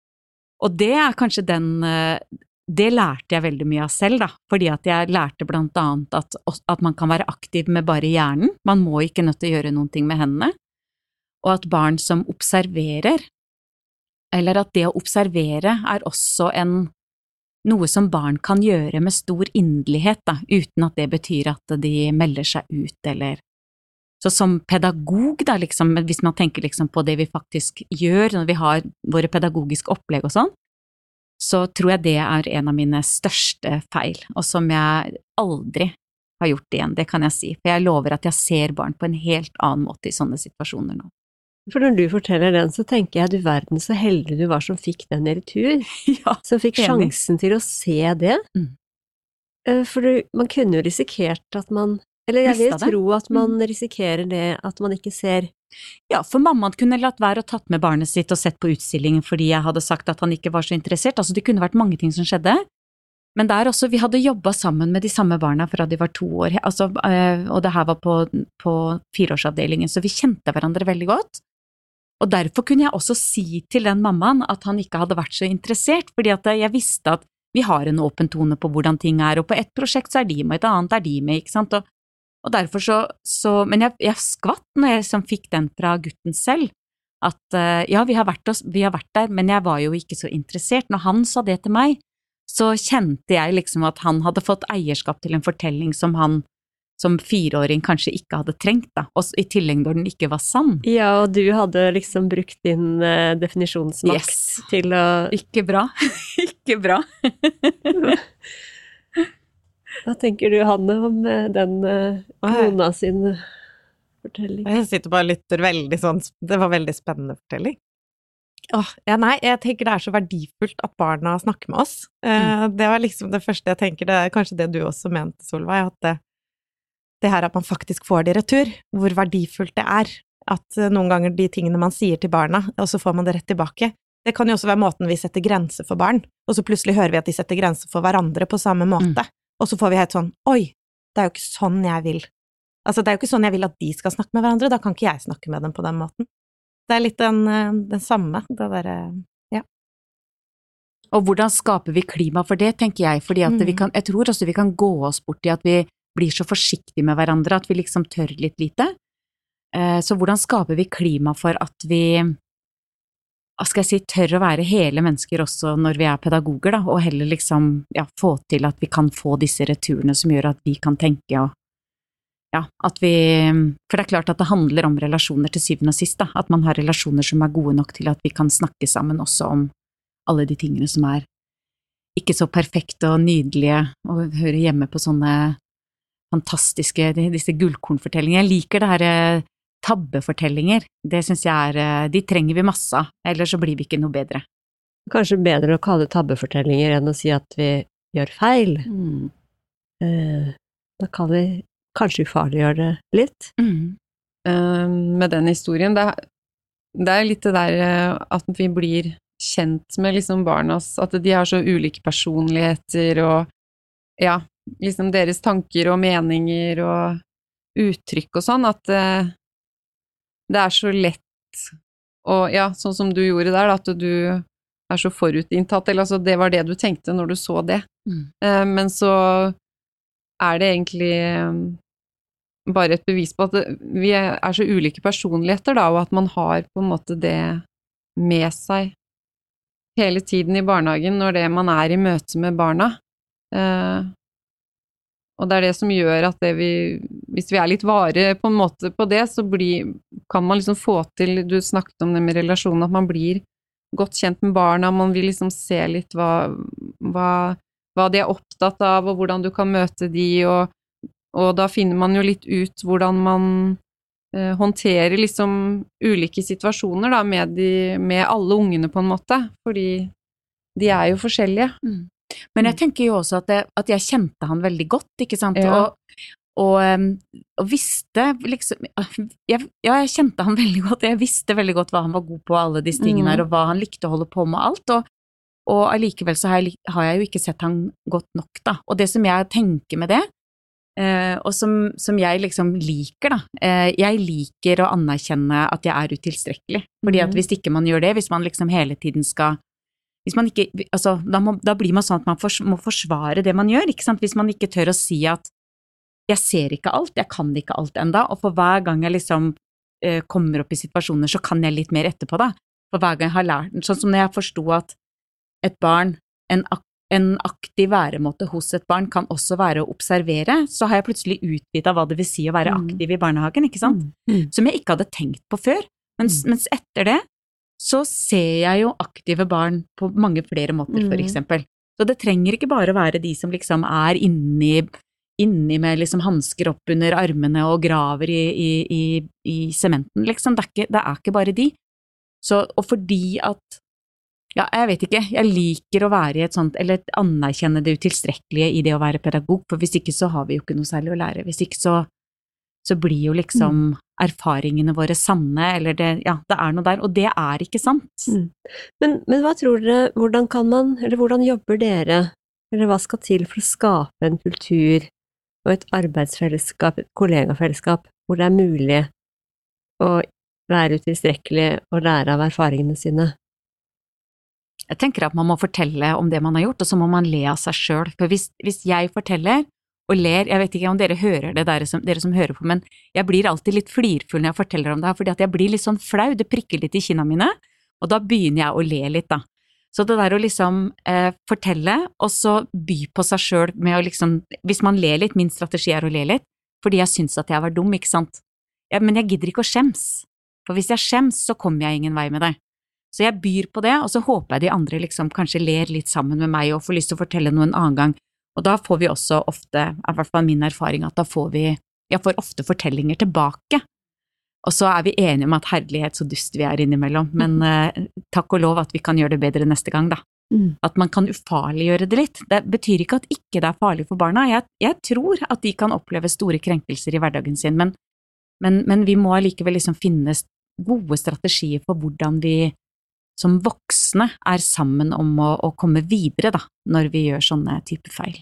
S5: Og det er kanskje den, det lærte jeg veldig mye av selv da, fordi at jeg lærte blant annet at, at man kan være aktiv med bare hjernen, man må ikke nødt til å gjøre noen ting med hendene, og at barn som observerer, eller at det å observere er også en, noe som barn kan gjøre med stor inderlighet da, uten at det betyr at de melder seg ut, eller så som pedagog da, liksom, hvis man tenker liksom på det vi faktisk gjør, når vi har våre pedagogiske opplegg og sånn, så tror jeg det er en av mine største feil, og som jeg aldri har gjort igjen, det kan jeg si, for jeg lover at jeg ser barn på en helt annen måte i sånne situasjoner nå.
S2: For når du forteller den, så tenker jeg du verden så heldig du var som fikk den i retur,
S5: ja,
S2: som fikk
S5: enig.
S2: sjansen til å se det,
S5: Mm.
S2: for du, man kunne jo risikert at man, eller jeg vil
S5: Mistet det.
S2: tro at man risikerer det, at man ikke ser.
S5: Ja, for mammaen kunne latt være å tatt med barnet sitt og sett på utstillingen fordi jeg hadde sagt at han ikke var så interessert, altså det kunne vært mange ting som skjedde, men der også, vi hadde jobbet sammen med de samme barna fra de var to år, altså, og det her var på, på fireårsavdelingen, så vi kjente hverandre veldig godt, og derfor kunne jeg også si til den mammaen at han ikke hadde vært så interessert, fordi at jeg visste at vi har en åpen tone på hvordan ting er, og på et prosjekt så er de med, et annet er de med, ikke sant, og Og derfor så, så men jeg, jeg skvatt når jeg liksom fikk den fra gutten selv, at uh, ja, vi har, vært oss, vi har vært der, men jeg var jo ikke så interessert. Når han sa det til meg, så kjente jeg liksom at han hadde fått eierskap til en fortelling som han som fireåring kanskje ikke hadde trengt da, og i tillegg når den ikke var sann.
S2: Ja, og du hadde liksom brukt din uh, definisjonsmakt
S5: Yes.
S2: til å...
S5: Ikke bra, ikke bra.
S2: Hva tenker du, Hanne, om uh, den uh, kona sin uh, fortelling?
S3: Jeg sitter bare og lytter veldig sånn, det var veldig spennende fortelling. Åh, ja nei, jeg tenker det er så verdifullt at barna snakker med oss. Eh, det var liksom det første jeg tenker, det er kanskje det du også mente, Solveig, at det, det her at man faktisk får det i retur, hvor verdifullt det er, at uh, noen ganger de tingene man sier til barna, og så får man det rett tilbake. Det kan jo også være måten vi setter grenser for barn, og så plutselig hører vi at de setter grenser for hverandre på samme måte. Mm. Og så får vi helt sånn, oi, det er jo ikke sånn jeg vil. Altså, det er jo ikke sånn jeg vil at de skal snakke med hverandre, da kan ikke jeg snakke med dem på den måten. Det er litt den, den samme, det der, ja.
S5: Og hvordan skaper vi klima for det, tenker jeg, fordi at vi kan, jeg tror også vi kan gå oss bort i at vi blir så forsiktige med hverandre, at vi liksom tør litt lite. Så hvordan skaper vi klima for at vi, hva skal jeg si, tør å være hele mennesker også når vi er pedagoger da, og heller liksom, ja, få til at vi kan få disse returene som gjør at vi kan tenke og ja, at vi, for det er klart at det handler om relasjoner til syvende og sist da, at man har relasjoner som er gode nok til at vi kan snakke sammen også om alle de tingene som er ikke så perfekte og nydelige og hører hjemme på sånne fantastiske, disse gullkornfortellinger. Jeg liker det her tabbefortellinger, det synes jeg er, de trenger vi masse av, ellers så blir vi ikke noe bedre.
S2: Kanskje bedre å kalle det tabbefortellinger enn å si at vi gjør feil. Mm. Eh, da kan vi kanskje ufarliggjøre det litt.
S4: Mm. Uh, med den historien, det er, det er litt det der uh, at vi blir kjent med liksom barnas, at de har så ulike personligheter og ja, liksom deres tanker og meninger og uttrykk og sånn, at uh, det er så lett og ja, sånn som du gjorde der, at du er så forutinntatt, eller altså det var det du tenkte når du så det. Mm. Uh, men så er det egentlig um, bare et bevis på at det, vi er, er så ulike personligheter da, og at man har på en måte det med seg hele tiden i barnehagen når det man er i møte med barna. Uh, og det er det som gjør at det vi, hvis vi er litt vare på en måte på det, så blir, kan man liksom få til, du snakket om det med relasjonen, at man blir godt kjent med barna, man vil liksom se litt hva, hva hva de er opptatt av, og hvordan du kan møte de, og, og da finner man jo litt ut hvordan man eh, håndterer liksom ulike situasjoner da, med, de, med alle ungene på en måte, fordi de er jo forskjellige. Mm.
S5: Men jeg tenker jo også at, det, at jeg kjente han veldig godt, ikke sant? Ja. Og, og, og visste liksom, jeg, ja, jeg kjente han veldig godt, jeg visste veldig godt hva han var god på, alle disse tingene mm. her, og hva han likte å holde på med alt, og Og allikevel så har jeg, har jeg jo ikke sett han godt nok da, og det som jeg tenker med det, eh, og som, som jeg liksom liker da, eh, jeg liker å anerkjenne at jeg er utilstrekkelig, fordi at hvis ikke man gjør det, hvis man liksom hele tiden skal, hvis man ikke, altså da, må, da blir man sånn at man fors, må forsvare det man gjør, ikke sant, hvis man ikke tør å si at jeg ser ikke alt, jeg kan ikke alt enda, og for hver gang jeg liksom eh, kommer opp i situasjoner, så kan jeg litt mer etterpå da, for hver gang jeg har lært, sånn som når jeg forstod at et barn, en, ak en aktiv væremåte hos et barn kan også være å observere, så har jeg plutselig utvidet hva det vil si å være aktiv i barnehagen, ikke sant? Mm. Som jeg ikke hadde tenkt på før, mens, mm. mens etter det, så ser jeg jo aktive barn på mange flere måter, for eksempel. Så det trenger ikke bare være de som liksom er inni, inni med liksom hansker opp under armene og graver i, i, i, i sementen, liksom. Det er ikke, det er ikke bare de. Så, og fordi at ja, jeg vet ikke, jeg liker å være i et sånt, eller anerkjenne det utilstrekkelige i det å være pedagog, for hvis ikke så har vi jo ikke noe særlig å lære, hvis ikke så, så blir jo liksom mm. erfaringene våre sanne, eller det, ja, det er noe der, og det er ikke sant.
S2: Mm. Men, men hva tror dere, hvordan kan man, eller hvordan jobber dere, eller hva skal til for å skape en kultur og et arbeidsfellesskap, et kollegafellesskap, hvor det er mulig å være utilstrekkelig og lære av erfaringene sine?
S5: Jeg tenker at man må fortelle om det man har gjort, og så må man le av seg selv. For hvis, hvis jeg forteller og ler, jeg vet ikke om dere hører det, dere som, dere som hører på, men jeg blir alltid litt flirfull når jeg forteller om det her, fordi at jeg blir litt sånn flau, det prikker litt i kinna mine, og da begynner jeg å le litt da. Så det der å liksom eh, fortelle, og så by på seg selv med å liksom, hvis man ler litt, min strategi er å le litt, fordi jeg synes at jeg var dum, ikke sant? Ja, men jeg gidder ikke å skjems, for hvis jeg skjems, så kommer jeg ingen vei med det. Så jeg byr på det, og så håper jeg de andre liksom kanskje ler litt sammen med meg og får lyst til å fortelle noe en annen gang. Og da får vi også ofte, i hvert fall min erfaring, at da får vi, jeg får ofte fortellinger tilbake. Og så er vi enige om at herlighet så dust vi er innimellom, men eh, takk og lov at vi kan gjøre det bedre neste gang da. Mm. At man kan ufarliggjøre det litt. Det betyr ikke at ikke det er farlig for barna. Jeg, jeg tror at de kan oppleve store krenkelser i hverdagen sin, men, men, men vi må likevel liksom finne gode strategier for hvordan vi som voksne er sammen om å, å komme videre da, når vi gjør sånne type feil.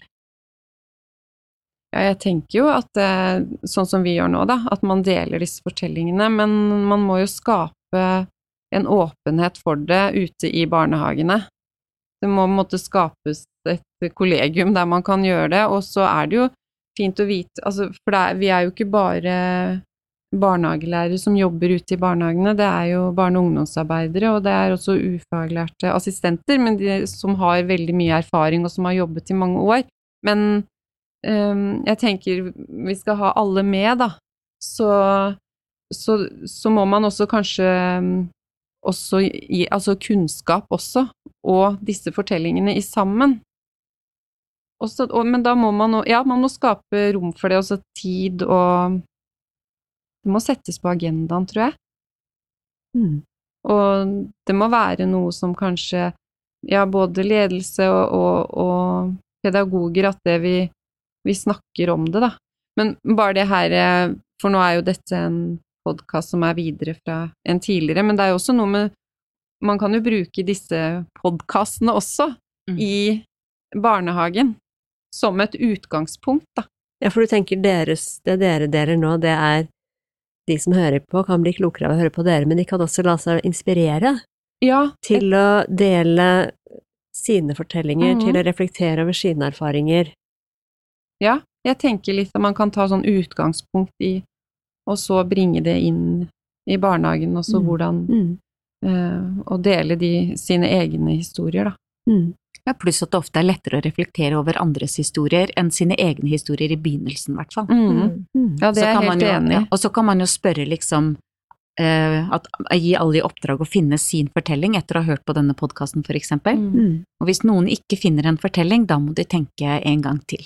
S4: Ja, jeg tenker jo at eh, sånn som vi gjør nå da, at man deler disse fortellingene, men man må jo skape en åpenhet for det ute i barnehagene. Det må på en måte skapes et kollegium der man kan gjøre det, og så er det jo fint å vite, altså, for det er, vi er jo ikke bare barnehagelærere som jobber ute i barnehagene, det er jo barne- og ungdomsarbeidere, og det er også ufaglærte assistenter, men de som har veldig mye erfaring og som har jobbet i mange år. Men um, jeg tenker vi skal ha alle med, da. Så, så, så må man også kanskje um, også gi, altså kunnskap også, og disse fortellingene i sammen. Også, og, men da må man, ja, man må skape rom for det, også tid, og det må settes på agendaen, tror jeg.
S2: Mm.
S4: Og det må være noe som kanskje, ja, både ledelse og, og, og pedagoger, at det vi, vi snakker om det, da. Men bare det her, for nå er jo dette en podcast som er videre fra en tidligere, men det er jo også noe med, man kan jo bruke disse podcastene også mm. i barnehagen, som et utgangspunkt, da.
S2: Ja, for du tenker deres, det dere deler nå, det er de som hører på, kan bli klokere av å høre på dere, men de kan også la seg inspirere
S4: ja,
S2: til
S4: et...
S2: å dele sine fortellinger, mm. til å reflektere over sine erfaringer.
S4: Ja, jeg tenker litt at man kan ta sånn utgangspunkt i, og så bringe det inn i barnehagen, og så mm. hvordan,
S2: mm.
S4: uh, og dele de sine egne historier, da.
S2: Mm.
S5: Ja, pluss at det ofte er lettere å reflektere over andres historier enn sine egne historier i begynnelsen, i hvert fall.
S4: Mm. Mm. Ja, det er jeg helt enig.
S5: Ja, og så kan man jo spørre liksom, uh, at, gi alle i oppdrag å finne sin fortelling etter å ha hørt på denne podcasten, for eksempel.
S2: Mm.
S5: Og hvis noen ikke finner en fortelling, da må de tenke en gang til.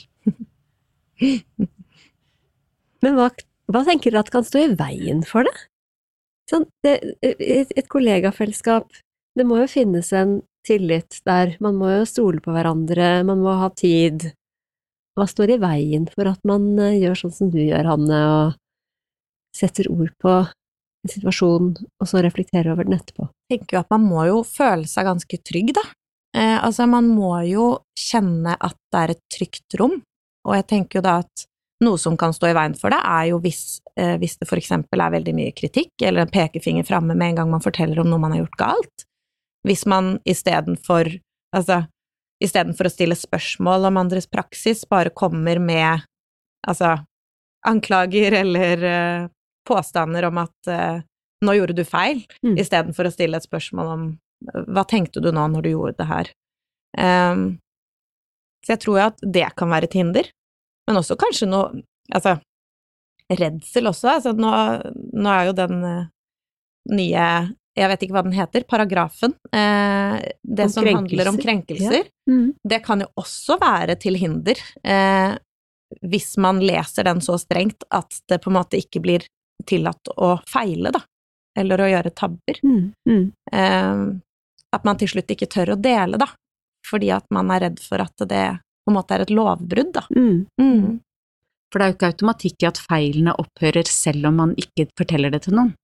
S2: Men hva, hva tenker du at kan stå i veien for det? Sånn, det et, et kollegafellesskap, det må jo finnes en tillit der, man må jo stole på hverandre, man må ha tid. Hva står i veien for at man gjør sånn som du gjør, Hanne, og setter ord på en situasjon, og så reflekterer over den etterpå?
S3: Jeg tenker jo at man må jo føle seg ganske trygg, da. Eh, altså, man må jo kjenne at det er et trygt rom, og jeg tenker jo da at noe som kan stå i veien for det, er jo hvis, eh, hvis det for eksempel er veldig mye kritikk, eller en pekefinger fremme med en gang man forteller om noe man har gjort galt. Hvis man i stedet for, altså, i stedet for å stille spørsmål om andres praksis, bare kommer med, altså, anklager eller uh, påstander om at uh, nå gjorde du feil, mm. i stedet for å stille et spørsmål om hva tenkte du nå når du gjorde det her. Um, så jeg tror jo at det kan være et hinder, men også kanskje noe, altså, redsel også, altså, nå, nå er jo den uh, nye jeg vet ikke hva den heter, paragrafen, eh, det om som handler om krenkelser, ja. mm. det kan jo også være til hinder, eh, hvis man leser den så strengt at det på en måte ikke blir tillatt å feile, da, eller å gjøre tabber.
S2: Mm. Mm.
S3: Eh, at man til slutt ikke tør å dele, da, fordi at man er redd for at det på en måte er et lovbrudd, da.
S2: Mm.
S3: Mm.
S5: For det er jo ikke automatikk i at feilene opphører selv om man ikke forteller det til noen.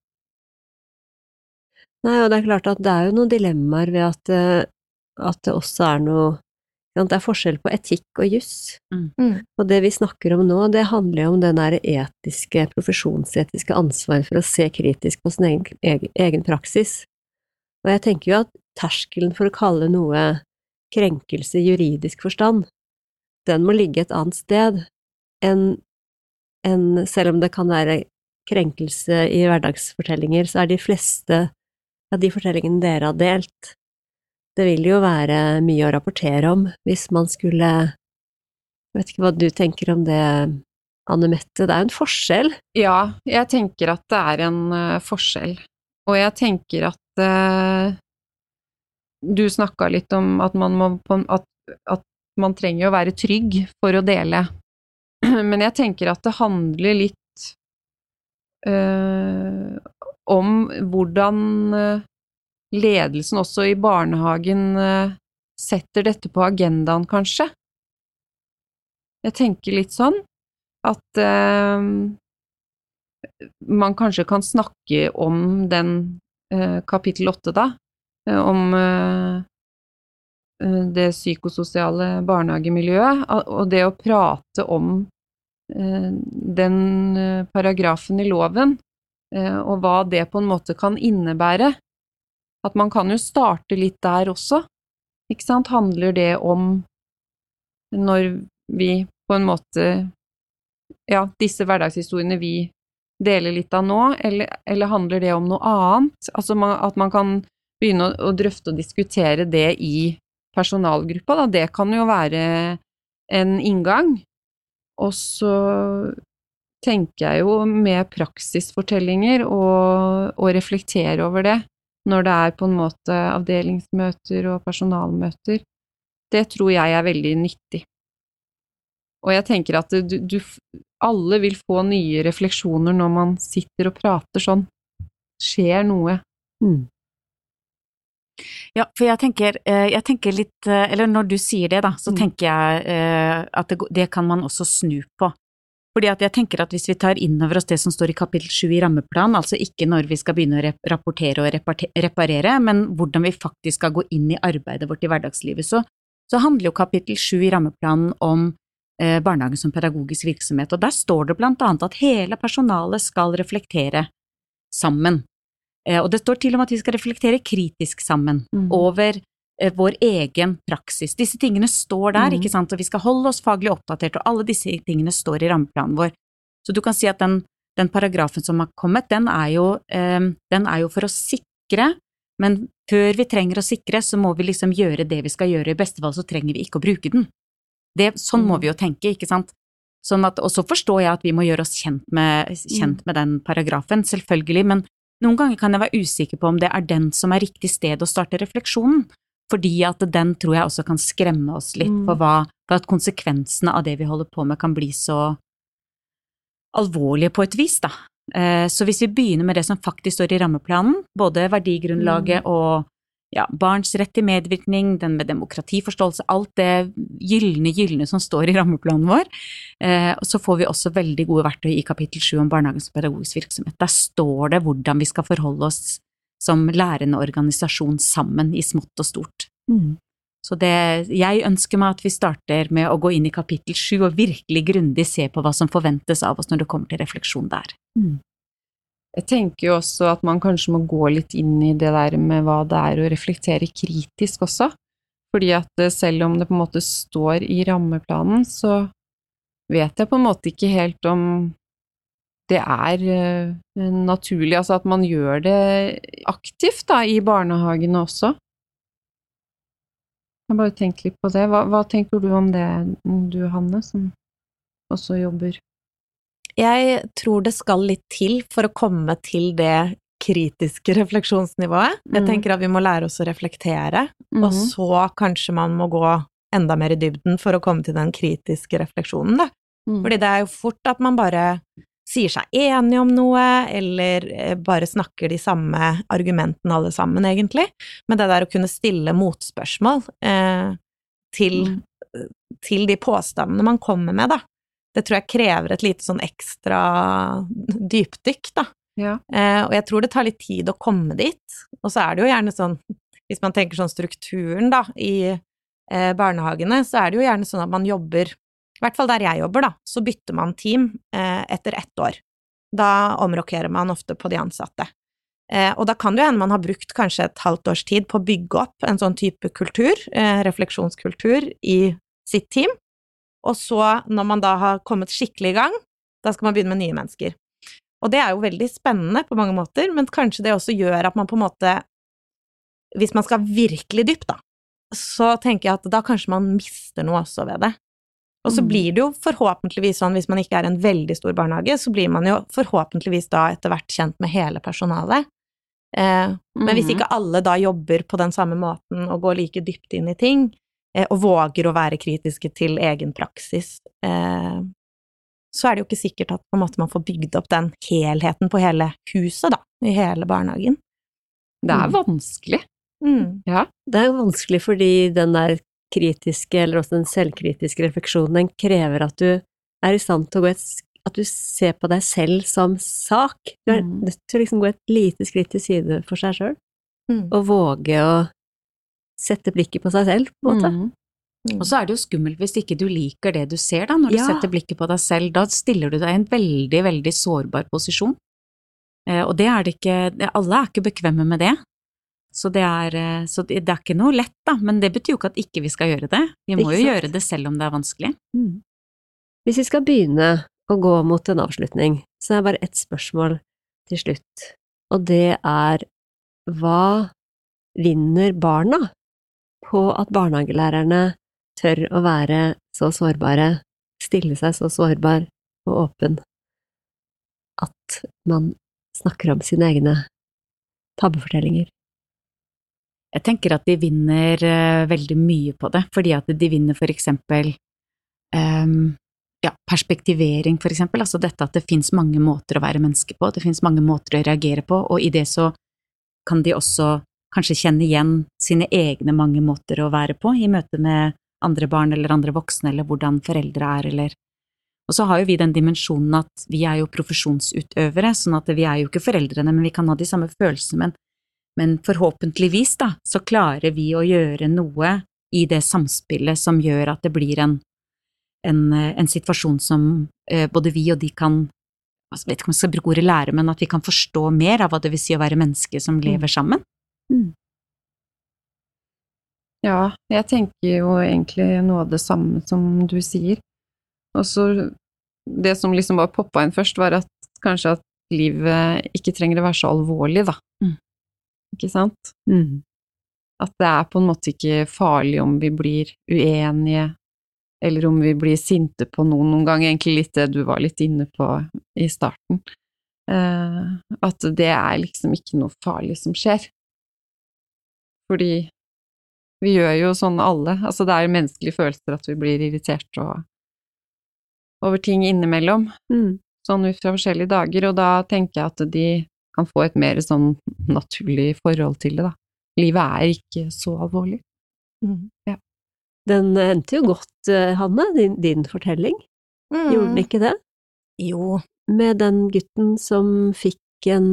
S2: Nei, og det er klart at det er jo noen dilemmaer ved at, at det også er noe, det er forskjell på etikk og juss.
S3: Mm.
S2: Og det vi snakker om nå, det handler jo om den der etiske, profesjonsetiske ansvar for å se kritisk på sin egen, egen, egen praksis. Og jeg tenker jo at terskelen for å kalle noe krenkelse i juridisk forstand, den må ligge et annet sted enn, enn selv om det kan være krenkelse i hverdagsfortellinger, så er de fleste av de fortellingene dere har delt. Det vil jo være mye å rapportere om hvis man skulle, jeg vet ikke hva du tenker om det, Anne Mette, det er jo en forskjell.
S4: Ja, jeg tenker at det er en uh, forskjell, og jeg tenker at uh, du snakket litt om at man må, at, at man trenger å være trygg for å dele, men jeg tenker at det handler litt uh, om hvordan ledelsen også i barnehagen setter dette på agendaen, kanskje. Jeg tenker litt sånn at eh, man kanskje kan snakke om den eh, kapittel åtte da, om eh, det psykososiale barnehagemiljøet, og det å prate om eh, den paragrafen i loven, og hva det på en måte kan innebære. At man kan jo starte litt der også, Ikke sant? Handler det om når vi på en måte, ja, disse hverdagshistoriene vi deler litt av nå, eller, eller handler det om noe annet? Altså man, at man kan begynne å, å drøfte og diskutere det i personalgruppa, da. Det kan jo være en inngang. Og så tenker jeg jo med praksisfortellinger og, og reflektere over det når det er på en måte avdelingsmøter og personalmøter. Det tror jeg er veldig nyttig. Og jeg tenker at du, du, alle vil få nye refleksjoner når man sitter og prater sånn. Skjer noe.
S2: Mm.
S5: Ja, for jeg tenker, jeg tenker litt, eller når du sier det da, så tenker jeg at det, det kan man også snu på. Fordi at jeg tenker at hvis vi tar inn over oss det som står i kapittel sju i rammeplan, altså ikke når vi skal begynne å rapportere og reparere, men hvordan vi faktisk skal gå inn i arbeidet vårt i hverdagslivet, så, så handler jo kapittel sju i rammeplanen om eh, barnehagen som pedagogisk virksomhet, og der står det blant annet at hele personalet skal reflektere sammen. Eh, og det står til og med at vi skal reflektere kritisk sammen mm. over eh, vår egen praksis. Disse tingene står der, mm. ikke sant? Og vi skal holde oss faglig oppdatert, og alle disse tingene står i rammeplanen vår. Så du kan si at den, den paragrafen som har kommet, den er, jo, eh, den er jo for å sikre, men før vi trenger å sikre, så må vi liksom gjøre det vi skal gjøre. I beste fall så trenger vi ikke å bruke den. Det, sånn mm. må vi jo tenke, ikke sant? Sånn at, og så forstår jeg at vi må gjøre oss kjent med, kjent med den paragrafen, selvfølgelig, men noen ganger kan jeg være usikker på om det er den som er riktig sted å starte refleksjonen, fordi at den tror jeg også kan skremme oss litt mm. for, hva, for at konsekvensene av det vi holder på med kan bli så alvorlige på et vis da. Så hvis vi begynner med det som faktisk står i rammeplanen, både verdigrunnlaget mm. og ja, barns rett til medvirkning, den med demokratiforståelse, alt det gyllene, gyllene som står i rammeplanen vår, eh, så får vi også veldig gode verktøy i kapittel sju om barnehagens pedagogisk virksomhet. Der står det hvordan vi skal forholde oss som lærende organisasjon sammen i smått og stort. Mm. Så det, jeg ønsker meg at vi starter med å gå inn i kapittel sju og virkelig grundig se på hva som forventes av oss når det kommer til refleksjon der.
S4: Mm. Jeg tenker jo også at man kanskje må gå litt inn i det der med hva det er å reflektere kritisk også, fordi at selv om det på en måte står i rammeplanen, så vet jeg på en måte ikke helt om det er uh, naturlig, altså at man gjør det aktivt da, i barnehagene også. Jeg bare tenker litt på det. Hva, hva tenker du om det, du Hanne, som også jobber?
S3: Jeg tror det skal litt til for å komme til det kritiske refleksjonsnivået. Jeg tenker at vi må lære oss å reflektere, mm-hmm. og så kanskje man må gå enda mer i dybden for å komme til den kritiske refleksjonen da. Mm. Fordi det er jo fort at man bare sier seg enig om noe, eller bare snakker de samme argumentene alle sammen egentlig. Men det der å kunne stille motspørsmål eh, til, mm. til de påstandene man kommer med da, det tror jeg krever et lite sånn ekstra dypdykk da. Ja. Eh, og jeg tror det tar litt tid å komme dit. Og så er det jo gjerne sånn, hvis man tenker sånn strukturen da, i eh, barnehagene, så er det jo gjerne sånn at man jobber, i hvert fall der jeg jobber da, så bytter man team eh, etter ett år. Da omrokerer man ofte på de ansatte. Eh, og da kan det jo hende man har brukt kanskje et halvt års tid på å bygge opp en sånn type kultur, eh, refleksjonskultur i sitt team. Og så, når man da har kommet skikkelig i gang, da skal man begynne med nye mennesker. Og det er jo veldig spennende på mange måter, men kanskje det også gjør at man på en måte, hvis man skal virkelig dypt da, så tenker jeg at da kanskje man mister noe også ved det. Og så blir det jo forhåpentligvis sånn, hvis man ikke er en veldig stor barnehage, så blir man jo forhåpentligvis da etter hvert kjent med hele personalet. Eh, men hvis ikke alle da jobber på den samme måten og går like dypt inn i ting, og våger å være kritiske til egen praksis, eh, så er det jo ikke sikkert at på en måte man får bygd opp den helheten på hele huset da, i hele barnehagen.
S4: Det er vanskelig.
S3: Mm.
S2: Ja, det er jo vanskelig fordi den der kritiske, eller også den selvkritiske refleksjonen, den krever at du er i stand til å gå et, at du ser på deg selv som sak. Du er nødt til å liksom gå et lite skritt til side for seg selv, mm. og våge å sette blikket på seg selv, på en måte.
S5: Mm. Mm. Og så er det jo skummelt hvis ikke du liker det du ser da, når du ja. setter blikket på deg selv, da stiller du deg i en veldig, veldig sårbar posisjon. Eh, og det er det ikke, alle er ikke bekvemme med det. Så det er, så det er ikke noe lett da, men det betyr jo ikke at ikke vi skal gjøre det. Vi må
S2: Ikke
S5: jo
S2: sant?
S5: gjøre det selv om det er vanskelig.
S2: Mm. Hvis vi skal begynne å gå mot en avslutning, så er det bare ett spørsmål til slutt, og det er hva vinner barna på at barnehagelærerne tør å være så sårbare, stille seg så sårbar og åpen, at man snakker om sine egne tabbefortellinger?
S5: Jeg tenker at de vinner uh, veldig mye på det, fordi at de vinner for eksempel um, ja, perspektivering for eksempel, altså dette at det finnes mange måter å være menneske på, det finnes mange måter å reagere på, og i det så kan de også kanskje kjenne igjen sine egne mange måter å være på i møte med andre barn eller andre voksne, eller hvordan foreldre er, eller... Og så har jo vi den dimensjonen at vi er jo profesjonsutøvere, sånn at vi er jo ikke foreldrene, men vi kan ha de samme følelsene, men Men forhåpentligvis da, så klarer vi å gjøre noe i det samspillet som gjør at det blir en, en, en situasjon som eh, både vi og de kan, jeg vet ikke om jeg skal bruke ordet lære, men at vi kan forstå mer av hva det vil si å være menneske som lever sammen.
S2: Mm.
S4: Ja, jeg tenker jo egentlig noe av det samme som du sier. Og så det som liksom bare poppet inn først var at kanskje at livet ikke trenger å være så alvorlig da.
S5: Mm.
S4: Ikke sant?
S2: Mm.
S4: At det er på en måte ikke farlig om vi blir uenige, eller om vi blir sinte på noen, noen gang, egentlig litt det du var litt inne på i starten. Eh, at det er liksom ikke noe farlig som skjer. Fordi vi gjør jo sånn alle, altså det er menneskelige følelser at vi blir irritert og, over ting innimellom,
S2: Mm.
S4: sånn ut fra forskjellige dager, og da tenker jeg at de kan få et mer sånn naturlig forhold til det da. Livet er ikke så alvorlig.
S3: Mm.
S4: Ja.
S2: Den endte jo godt, eh, Hanne, din, din fortelling.
S3: Mm.
S2: Gjorde den ikke det?
S3: Jo.
S2: Med den gutten som fikk en,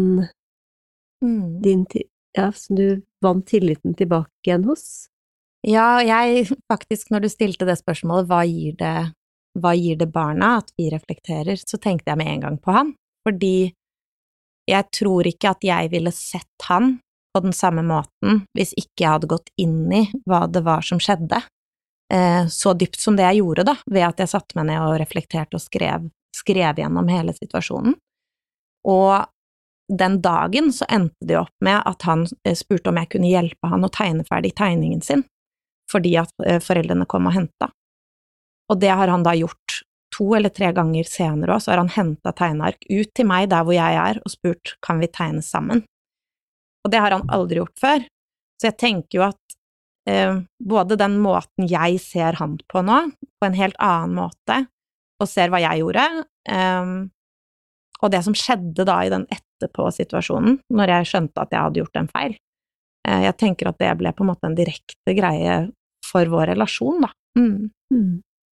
S3: Mm.
S2: din, ti- ja, som du vant tilliten tilbake igjen hos.
S3: Ja, jeg faktisk, når du stilte det spørsmålet, hva gir det, hva gir det barna at vi reflekterer, så tenkte jeg med en gang på han, fordi jeg tror ikke at jeg ville sett han på den samme måten hvis ikke jeg hadde gått inn i hva det var som skjedde, eh, så dypt som det jeg gjorde da, ved at jeg satte meg ned og reflekterte og skrev, skrev gjennom hele situasjonen. Og den dagen så endte det opp med at han spurte om jeg kunne hjelpe han å tegne ferdig tegningen sin, fordi at foreldrene kom og hentet. Og det har han da gjort to eller tre ganger senere også, så har han hentet tegneark ut til meg der hvor jeg er, og spurt, kan vi tegne sammen? Og det har han aldri gjort før. Så jeg tenker jo at eh, både den måten jeg ser han på nå, på en helt annen måte, og ser hva jeg gjorde, eh, og det som skjedde da i den etterpå-situasjonen, når jeg skjønte at jeg hadde gjort en feil, eh, jeg tenker at det ble på en måte en direkte greie for vår relasjon da. Mm.
S2: Mm.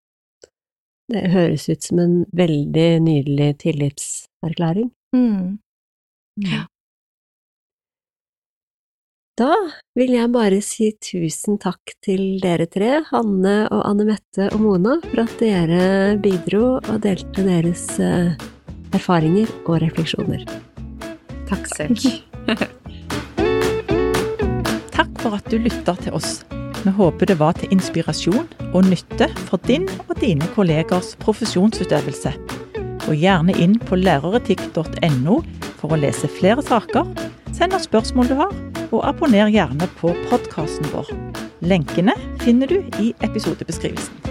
S2: Det høres ut som en veldig nydelig tillitserklæring.
S3: Mm.
S2: Ja. Da vil jeg bare si tusen takk til dere tre, Hanne og Anne Mette og Mona, for at dere bidro og delte deres uh, erfaringer og refleksjoner.
S5: Takk selv.
S1: Takk for at du lytter til oss. Vi håper det var til inspirasjon og nytte for din og dine kollegers profesjonsutøvelse. Gå gjerne inn på læreretikk punktum no for å lese flere saker, send oss spørsmål du har, og abonner gjerne på podcasten vår. Lenkene finner du i episodebeskrivelsen.